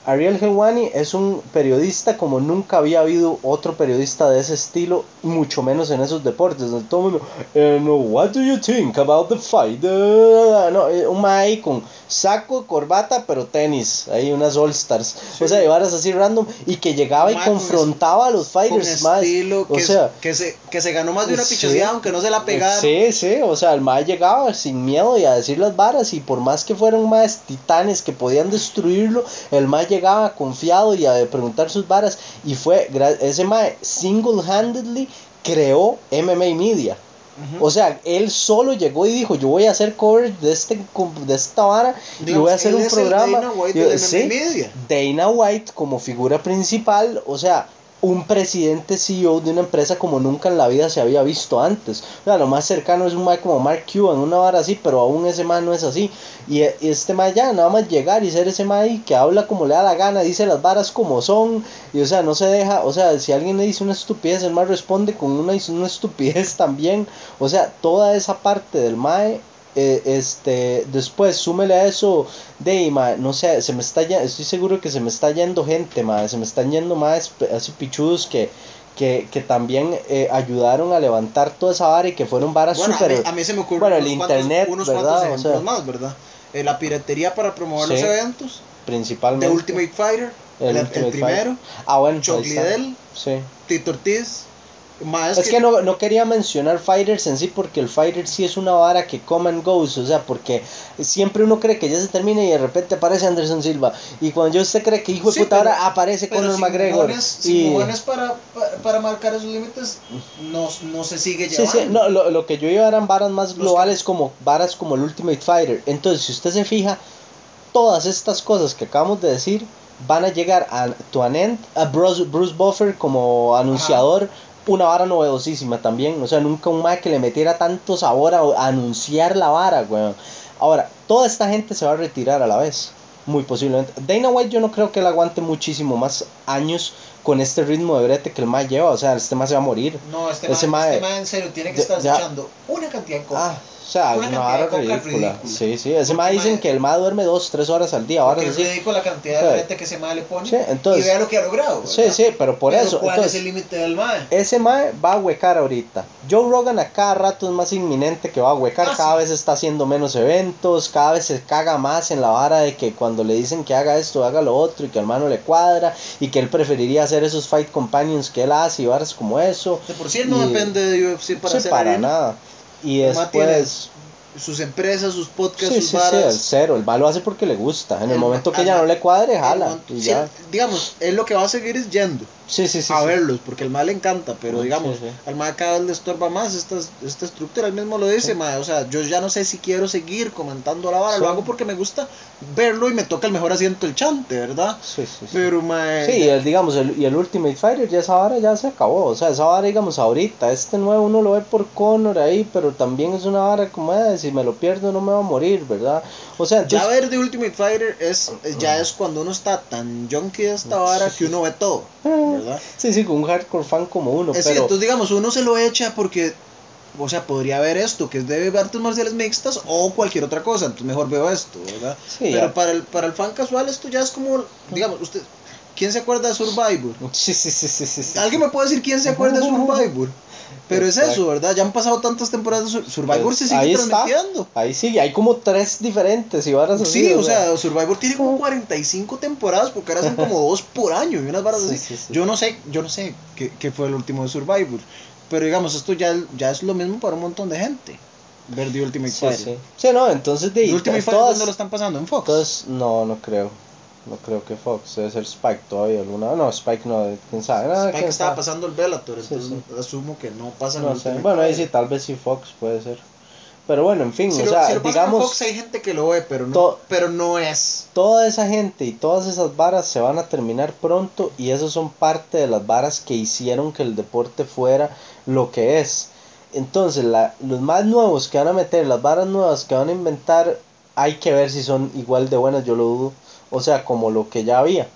Ariel Helwani es un periodista como nunca había habido otro periodista de ese estilo, mucho menos en esos deportes. Donde todo el mundo, eh, no, what do you think about the fight? Uh, no, eh, un mae ahí con saco, corbata, pero tenis, ahí unas All Stars. Sí. O sea, llevaras así random y que llegaba y confrontaba es, a los fighters más. Estilo o que, sea, que, se, que se ganó más de una sí, pichaseada, aunque no se la pegaron. Sí, sí, o sea, el mae llegaba sin miedo y a decir las varas, y por más que fueran más titanes que podían destruirlo, el mae llegaba confiado y a preguntar sus varas, y fue, ese mae single-handedly creó M M A Media. Uh-huh. O sea, él solo llegó y dijo, yo voy a hacer coverage de, este, de esta vara, digamos, y voy a hacer un programa. Dana White, y, del sí, M M A Media. Dana White como figura principal, o sea, un presidente C E O de una empresa como nunca en la vida se había visto antes. O sea, lo más cercano es un mae como Mark Cuban, una vara así, pero aún ese mae no es así. Y, y este mae ya, nada más llegar y ser ese mae que habla como le da la gana, dice las varas como son, y o sea, no se deja, o sea, si alguien le dice una estupidez, el mae responde con una, una estupidez también. O sea, toda esa parte del mae, eh, este, después súmele a eso de, ma, no sé, se me está ya, estoy seguro que se me está yendo gente, ma, se me están yendo más así pichudos que que, que también eh, ayudaron a levantar toda esa vara y que fueron varas bueno, súper, a, mí, a mí se me ocurren bueno, unos, el cuantos, internet, unos ¿verdad? cuantos ejemplos, o sea, más, ¿verdad? Eh, la piratería para promover sí, los eventos, principalmente The Ultimate Fighter, el, el, Ultimate el primero, Fighter. Ah, bueno, Chuck Liddell, sí. Tito Ortiz. Es, es que, que no, no quería mencionar fighters en sí, porque el fighter sí es una vara que come and goes, o sea, porque siempre uno cree que ya se termina y de repente aparece Anderson Silva, y cuando yo usted cree que hijo de sí, puta pero, ahora aparece Conor sin McGregor mojones, y... sin mojones para, para, para marcar esos límites no, no se sigue llevando. Sí, sí, no, lo, lo que yo iba eran varas más globales, que... como varas como el Ultimate Fighter. Entonces, si usted se fija, todas estas cosas que acabamos de decir van a llegar a to an end, a Bruce, Bruce Buffer como anunciador. Ajá. Una vara novedosísima también, o sea, nunca un mae que le metiera tanto sabor a, a anunciar la vara, weón. Ahora, toda esta gente se va a retirar a la vez, muy posiblemente. Dana White yo no creo que él aguante muchísimo más años con este ritmo de brete que el mae lleva, o sea, este mae se va a morir. No, este mae, mae, este mae en serio tiene que estar echando una cantidad de coca. Ah, o sea, una es una vara ridícula. ridícula. Sí, sí, ese mae dicen que el mae duerme dos, tres horas al día. Ahora es sí. ridícula la cantidad de brete que ese mae le pone. Sí, entonces, y vea lo que ha logrado, ¿verdad? Sí, sí, pero por pero eso. ¿cuál entonces, es el límite del mae? Ese mae va a huecar ahorita. Joe Rogan a cada rato es más inminente que va a huecar. Ah, cada sí. vez está haciendo menos eventos. Cada vez se caga más en la vara de que cuando le dicen que haga esto, haga lo otro. Y que al mano le cuadra. Y que él preferiría hacer esos fight companions que él hace y varas como eso. De por sí él no y, depende de U F C para sí, hacer para arena. nada. Y el después... sus empresas, sus podcasts, sí, sus sí, varas. Sí, el cero, el va lo hace porque le gusta. En el, el momento que ya no le cuadre, jala. Y sí, ya. Digamos, él lo que va a seguir es yendo sí, sí, sí, a sí. verlos, porque el mal le encanta, pero digamos, sí, sí. al mal cada vez le estorba más esta, esta estructura, él mismo lo dice, sí. ma, o sea, yo ya no sé si quiero seguir comentando la vara, sí. Lo hago porque me gusta verlo y me toca el mejor asiento el chante, ¿verdad? Sí, sí, sí. Pero, ma, sí, el, digamos, el, y el Ultimate Fighter ya esa vara ya se acabó, o sea, esa vara, digamos, ahorita, este nuevo uno lo ve por Conor ahí, pero también es una vara como, eh, si me lo pierdo no me va a morir, ¿verdad? O sea, entonces... ya ver de Ultimate Fighter es, ya es cuando uno está tan junkie de esta vara que uno ve todo, ¿verdad? Sí, sí, con un hardcore fan como uno, es pero... Sí, entonces digamos, uno se lo echa porque, o sea, podría ver esto, que es de artes marciales mixtas o cualquier otra cosa, entonces mejor veo esto, ¿verdad? Sí, pero para el, para el fan casual esto ya es como, digamos, usted, ¿quién se acuerda de Survivor? Sí, sí, sí, sí, sí, sí. ¿Alguien me puede decir quién se acuerda de Survivor? Pero Exacto. Es eso, ¿verdad? Ya han pasado tantas temporadas de Survivor, pues, se sigue ahí transmitiendo. Está. Ahí sigue, hay como tres diferentes y varas así. Sí, o sea, sea, Survivor tiene como cuarenta y cinco temporadas porque ahora hacen como dos por año y unas varas sí, así. Sí, sí. Yo no sé, yo no sé qué, qué fue el último de Survivor, pero digamos, esto ya, ya es lo mismo para un montón de gente. Ver The Ultimate sí, Fighter. Sí. sí, no, entonces de The Ultimate Fighter, ¿dónde lo están pasando? ¿En Fox? Entonces, no, no creo. No creo que Fox, debe ser Spike todavía alguna. No, Spike no, quién sabe. No, Spike quién estaba sabe. pasando el Bellator, entonces sí, sí. asumo que no pasa no el sé. Ultimate Bueno, ahí Fighter. sí, tal vez sí Fox puede ser. Pero bueno, en fin, si o lo, sea, si lo digamos, en Fox hay gente que lo ve, pero no, to, pero no es. Toda esa gente y todas esas varas se van a terminar pronto y esas son parte de las varas que hicieron que el deporte fuera lo que es. Entonces, la, los más nuevos que van a meter, las varas nuevas que van a inventar, hay que ver si son igual de buenas, yo lo dudo. O sea, como lo que ya había.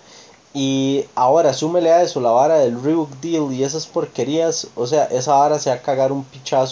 Y ahora, súmele a eso la vara del Reebok Deal y esas porquerías. O sea, esa vara se va a cagar un pichazo en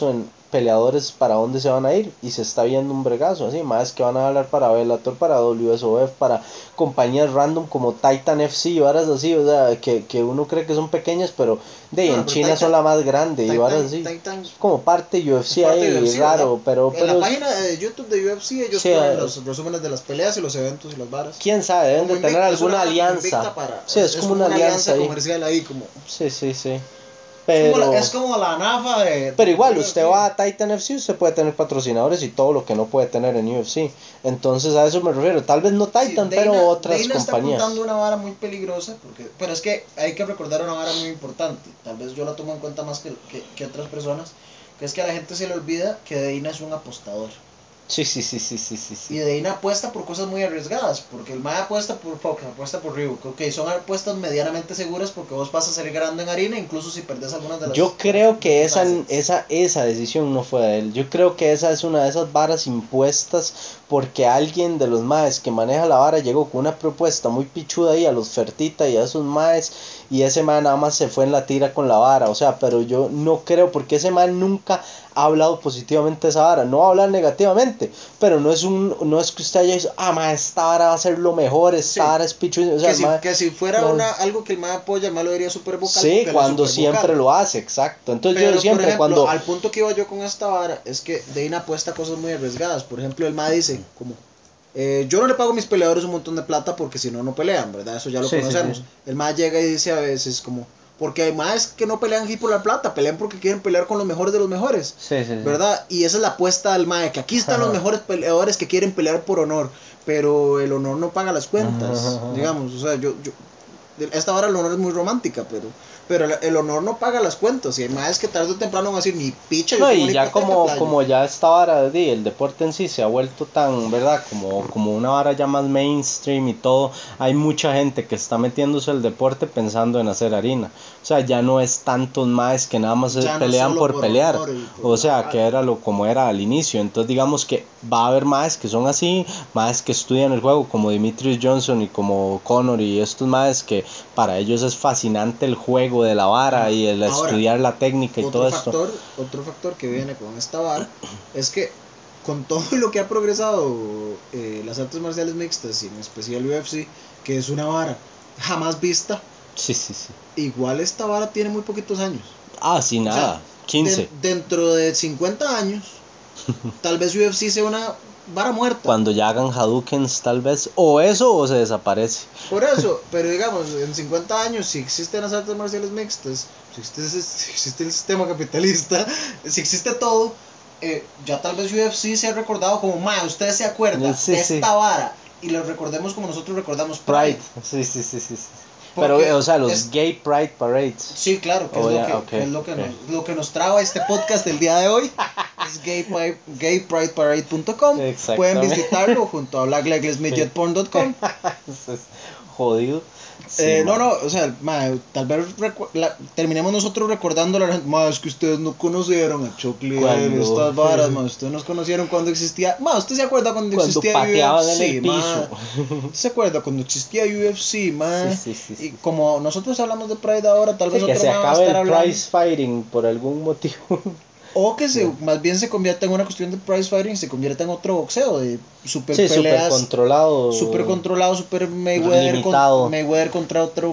peleadores para dónde se van a ir y se está viendo un bregazo así, más que van a hablar para Bellator, para W S O F, para compañías random como Titan F C y varas así, o sea, que, que uno cree que son pequeñas, pero de No, en pero China Titan, son la más grande y Titan, varas así, Titan, es como parte de U F C parte de ahí, U F C, raro, ¿verdad? pero, En pero la página de YouTube de U F C ellos sí, ponen eh, los resúmenes de las peleas y los eventos y las varas. quién sabe, deben Como de tener invicta, es alguna una vara como alianza, invicta para, sí, es, es es como como una una alianza alianza ahí, comercial ahí, como sí, sí, sí. es como la, Pero, es como la NAFA de, pero de igual, U F C. usted va a Titan F C, usted puede tener patrocinadores y todo lo que no puede tener en U F C. Entonces a eso me refiero. Tal vez no Sí, Titan, Dana, pero otras Dana está compañías. apuntando una vara muy peligrosa, porque, pero es que hay que recordar una vara muy importante. Tal vez yo la tomo en cuenta más que, que, que otras personas, que es que a la gente se le olvida que Dana es un apostador. Sí, sí, sí, sí, sí, sí, Y sí. Dana apuesta por cosas muy arriesgadas, porque el M A E apuesta por Fox, apuesta por Reebok. Ok, son apuestas medianamente seguras porque vos vas a salir ganando en harina, incluso si perdés algunas de las... Yo creo de que tus esa, assets. esa, esa decisión no fue de él. Yo creo que esa es una de esas varas impuestas porque alguien de los maes que maneja la vara llegó con una propuesta muy pichuda ahí a los Fertita y a esos maes y ese mae nada más se fue en la tira con la vara. O sea, pero yo no creo porque ese mae nunca ha hablado positivamente de esa vara. No va a hablar negativamente, pero no es un no es que usted haya dicho, ah, mae, esta vara va a ser lo mejor, esta Sí. vara es pichuda. O sea, Que el si, mae, que si fuera mae, una, algo que el M A E apoya, el M A E lo diría super vocal sí, porque él es cuando super siempre vocal. lo hace, exacto. Entonces Pero, yo por siempre ejemplo, cuando... al punto que iba yo con esta vara es que Dana apuesta cosas muy arriesgadas. Por ejemplo, el M A E dice, como, eh, yo no le pago a mis peleadores un montón de plata porque si no, no pelean, ¿verdad? Eso ya lo Sí, sí, conocemos. sí. El M A E llega y dice a veces, como, porque hay M A Es que no pelean aquí por la plata, pelean porque quieren pelear con los mejores de los mejores, Sí, sí, sí. ¿verdad? Y esa es la apuesta del M A E, que aquí están los mejores peleadores que quieren pelear por honor, pero el honor no paga las cuentas, digamos, o sea, yo... yo esta hora el honor es muy romántica, pero pero el, el honor no paga las cuentas. Y además es que tarde o temprano van a decir, mi picha, yo No, tengo y una ya hipoteca, como, playo. como ya esta vara de el deporte en sí se ha vuelto tan, ¿verdad? Como, como una vara ya más mainstream y todo, hay mucha gente que está metiéndose al deporte pensando en hacer harina. O sea, ya no es tantos más que nada más Ya no pelean solo por, por pelear. honor y por O la sea, vara. que era lo como era al inicio. Entonces digamos que va a haber más que son así, más que estudian el juego, como Demetrius Johnson y como Conor y estos más que para ellos es fascinante el juego de la vara Ajá. y el Ahora, estudiar la técnica y otro todo esto. factor, otro factor que viene con esta vara es que con todo lo que ha progresado eh, las artes marciales mixtas y en especial U F C, que es una vara jamás vista, Sí, sí, sí. igual esta vara tiene muy poquitos años. Ah, sí, O sea, nada. quince. de, dentro de cincuenta años, tal vez U F C sea una vara muerta. Cuando ya hagan Hadoukens, tal vez. O eso o se desaparece. Por eso, pero digamos, en cincuenta años, si existen las artes marciales mixtas, si existe, si existe el sistema capitalista, si existe todo, eh, ya tal vez U F C se ha recordado como, ma, usted se acuerda Sí, de sí. esta vara, y lo recordemos como nosotros recordamos Pride. Pride. Sí, sí, sí, sí. sí. Pero, Porque o sea, los es, gay Pride Parades. sí, claro, que es Oh, lo yeah, que, okay, que es lo que okay. nos, lo que nos traba este podcast del día de hoy. Es gay, gay pride parade punto com. Pueden Exactamente. visitarlo junto a black legless midget porn punto com. Eso es jodido. Sí, Eh, no, man. no, o sea, ma, tal vez recu- la, terminemos nosotros recordando a la gente, ma, es que ustedes no conocieron a Chuck Liddell, Cuando, estas varas, ma, ustedes nos conocieron cuando existía, ma, ¿usted se acuerda cuando cuando existía pateaban en U F C, el piso. ma? ¿Usted se acuerda cuando existía U F C, Sí, ma? sí, sí, Y sí. como nosotros hablamos de Pride ahora, tal vez Sí, que otro se ma va a acabe estar el hablando. prize fighting por algún motivo. O que se, No. más bien se convierta en una cuestión de prize fighting, se convierta en otro boxeo, de super Sí, súper peleas, controlado. super controlado, super Mayweather, con, Limitado. Mayweather contra otro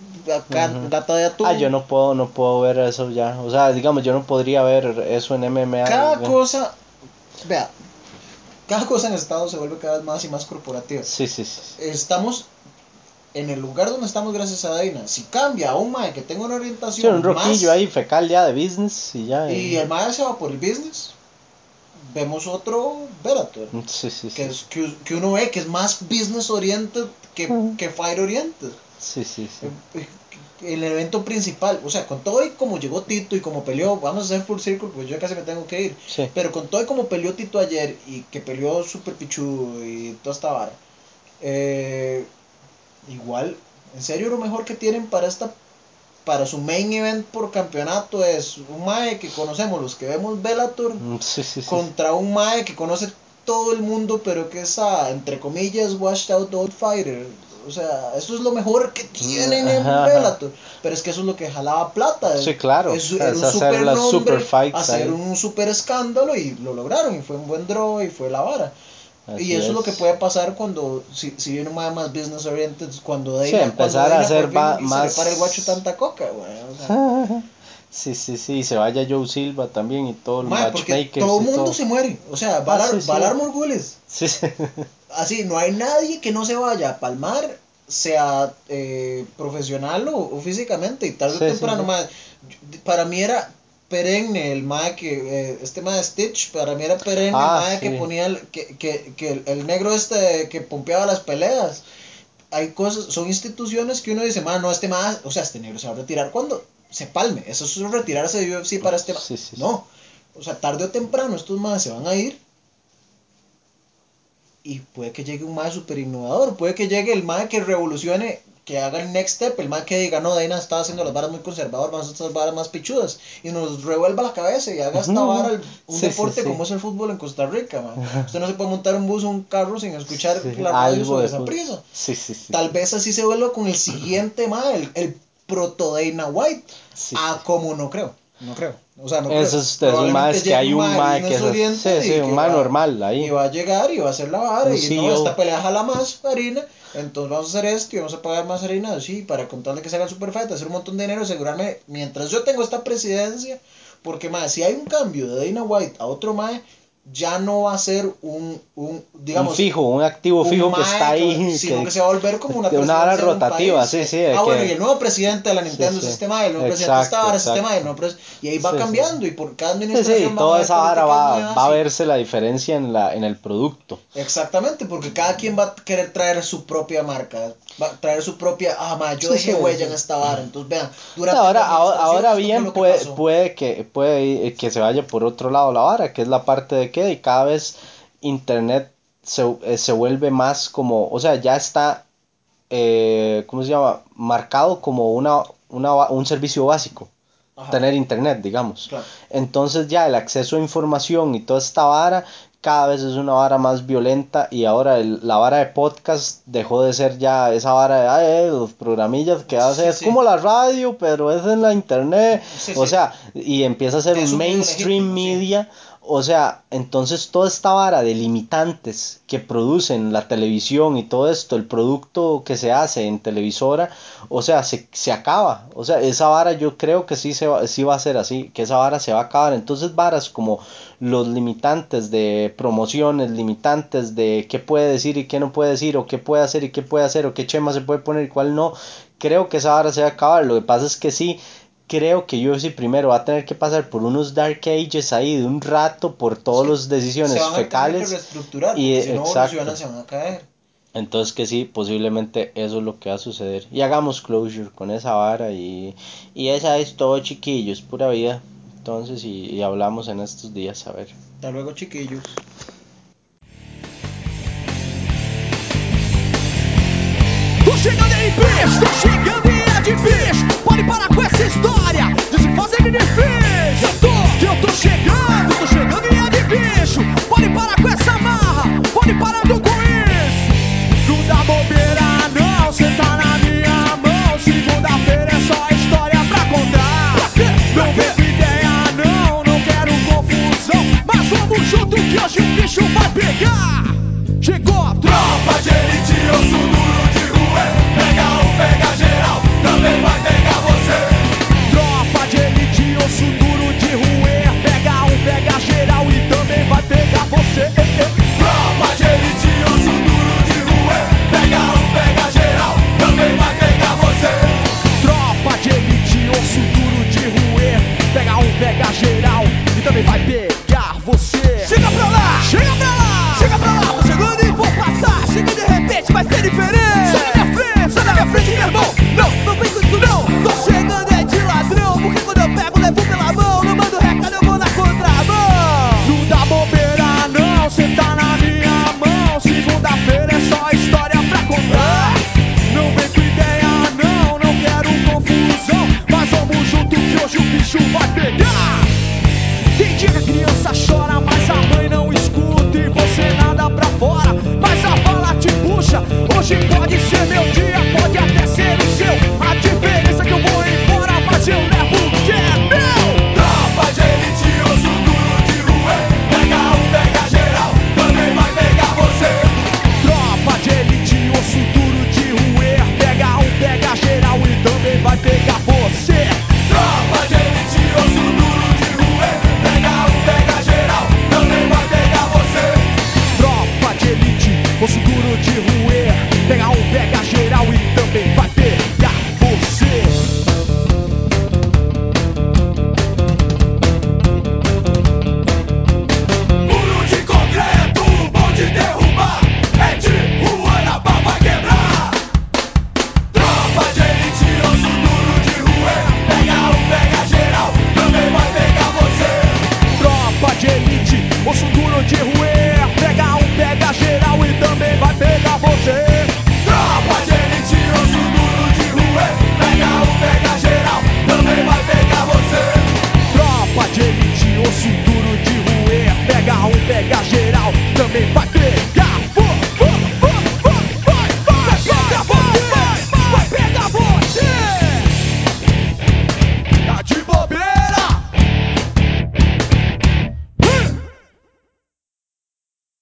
acá, Ujú. gata de Ah, yo atún. no puedo, no puedo ver eso ya. O sea, digamos, yo no podría ver eso en M M A. Cada Ya. cosa, vea, cada cosa en el Estado se vuelve cada vez más y más corporativa. Sí, sí, sí. Estamos en el lugar donde estamos gracias a Dana. Si cambia a un mae que tenga una Sí, un orientación roquillo más ahí fecal ya de business y ya. y Y... el mae se va por el business, vemos otro Bellator. Sí, sí, Que, sí. es, que, que uno ve que es más business oriented que, Ujú. que fight oriented. Sí, sí, sí. El evento principal, o sea, con todo y como llegó Tito y como peleó, vamos a hacer full circle, pues yo casi me tengo que ir. Sí. Pero con todo y como peleó Tito ayer y que peleó Super Pichu y toda esta vara, eh, igual, en serio lo mejor que tienen para esta para su main event por campeonato es un mae que conocemos los que vemos Bellator Sí, sí, sí. contra un mae que conoce todo el mundo pero que es a, entre comillas washed out old fighter. O sea, eso es lo mejor que tienen en Bellator. Pero es que eso es lo que jalaba plata. Sí, claro. Es, era un super nombre, super fights hacer ahí. Un super escándalo y lo lograron. Y fue un buen draw y fue la vara. Así y eso es. es lo que puede pasar cuando, si, si viene más, más business oriented, cuando Dana, sí, empezar cuando a hacer va, más... se le para el guacho tanta coca, güey. O sea. Sí, sí, sí, se vaya Joe Silva también y todo el matchmaker. Todo el mundo todo. se muere. O sea, Valar, ah, sí, Valar sí. Morgulis. Sí, sí. Así, no hay nadie que no se vaya a palmar, sea eh, profesional o, o físicamente. Y tarde o sí, temprano, sí, más. Para mí era perenne el mae que. Eh, este mae Stitch, para mí era perenne ah, el mae sí. que ponía. El, que, que, que el, el negro este que pompeaba las peleas. Hay cosas, son instituciones que uno dice, man, no, este mae. O sea, este negro se va a retirar cuando se palme, eso es retirarse de U F C para este sí, sí, no, o sea, tarde o temprano estos más se van a ir y puede que llegue un más super innovador, puede que llegue el más que revolucione, que haga el next step, el más que diga, no, Dana estaba haciendo las varas muy conservadoras, vamos a hacer estas varas más pichudas, y nos revuelva la cabeza y haga esta vara un sí, deporte sí, sí. como es el fútbol en Costa Rica, man. Usted no se puede montar un bus o un carro sin escuchar sí, la radio sobre esa prisa. Sí, sí, sí, Tal sí. vez así se vuelva con el siguiente, man, el, el proto Dana White. Sí, ah, sí. Como no creo, no creo. O sea, no Eso creo. Es, es un más que hay un más que es sí, sí, un más normal ahí. Y va a llegar y va a hacer la vara. Un y C E O. No, esta pelea jala más harina. Entonces vamos a hacer esto y vamos a pagar más harina. Sí, para contarle que se haga el super fight, hacer un montón de dinero, asegurarme mientras yo tengo esta presidencia. Porque, más, si hay un cambio de Dana White a otro más, ya no va a ser un, un digamos, un fijo, un activo un fijo que está ahí, que, sino que, que se va a volver como una una hora rotativa, un sí, sí. Ah, que, bueno, y el nuevo presidente de la Nintendo sí, sí. Sistema, el nuevo exacto, presidente de esta vara, sistema, el nuevo pres y ahí va sí, cambiando sí. Y por cada administración sí, sí, va toda a esa vara va, va a verse la diferencia en la en el producto. Exactamente, porque cada quien va a querer traer su propia marca, va a traer su propia, ah, ma, yo dejé sí, huella sí. en esta vara, entonces vean, durante ahora, la ahora, ahora bien que puede, puede que puede que se vaya por otro lado la vara, que es la parte de que y cada vez internet se, eh, se vuelve más como, o sea, ya está eh, ¿cómo se llama? Marcado como una, una un servicio básico. Ajá. Tener internet, digamos. Claro. Entonces ya el acceso a información y toda esta vara cada vez es una vara más violenta y ahora el, la vara de podcast dejó de ser ya esa vara de ay, los programillas que hace, sí, es sí. como la radio, pero es en la internet, sí, o sí. sea, y empieza a ser es un mainstream media, sí. O sea, entonces toda esta vara de limitantes que producen la televisión y todo esto, el producto que se hace en televisora, o sea, se, se acaba, o sea, esa vara yo creo que sí, se va, sí va a ser así, que esa vara se va a acabar, entonces varas como los limitantes de promociones, limitantes de qué puede decir y qué no puede decir, o qué puede hacer y qué puede hacer, o qué chema se puede poner y cuál no, creo que esa vara se va a acabar, lo que pasa es que sí, creo que U F C primero va a tener que pasar por unos dark ages ahí de un rato por todas las decisiones se van a fecales tener que reestructurar, y si no evolucionan se van a caer. Entonces que sí, posiblemente eso es lo que va a suceder y hagamos closure con esa vara y, y esa es todo, chiquillos, pura vida. Entonces y, y hablamos en estos días, a ver. Hasta luego, chiquillos. Tô chegando aí, bicho, tô chegando e é difícil. Pode parar com essa história de se fazer de difícil. Eu tô, que eu tô chegando, tô chegando e é de bicho. Pode parar com essa marra, pode parar com isso. Não dá bobeira não, cê tá na minha mão. Segunda-feira é só história pra contar. Não vem com ideia não, não quero confusão. Mas vamos junto que hoje o bicho vai pegar. Chegou a tropa de elite, eu sou duro de rua. Pega um, pega geral, também vai pegar você. Tropa de elite, osso duro de roer. Pega um, pega geral e também vai pegar você. Tropa de elite, osso duro de roer. Pega um, pega geral, também vai pegar você. Tropa de elite, osso duro de roer. Pega um, pega geral e também vai pegar você. Chega pra lá, chega pra lá, chega pra lá. Tô chegando e vou passar. Chega de repente, vai ser diferente. Sai da minha frente, sai da minha frente, meu irmão. Não, não vem com isso não. Tô chegando é de ladrão, porque quando eu pego, levo pela mão. Não mando recado, eu vou na contramão. Não dá bobeira não, cê tá na minha mão. Segunda-feira é só história pra contar. Não vem com ideia não, não quero confusão. Mas vamos junto que hoje o bicho vai pegar. Quem diga criança bolso duro de roer.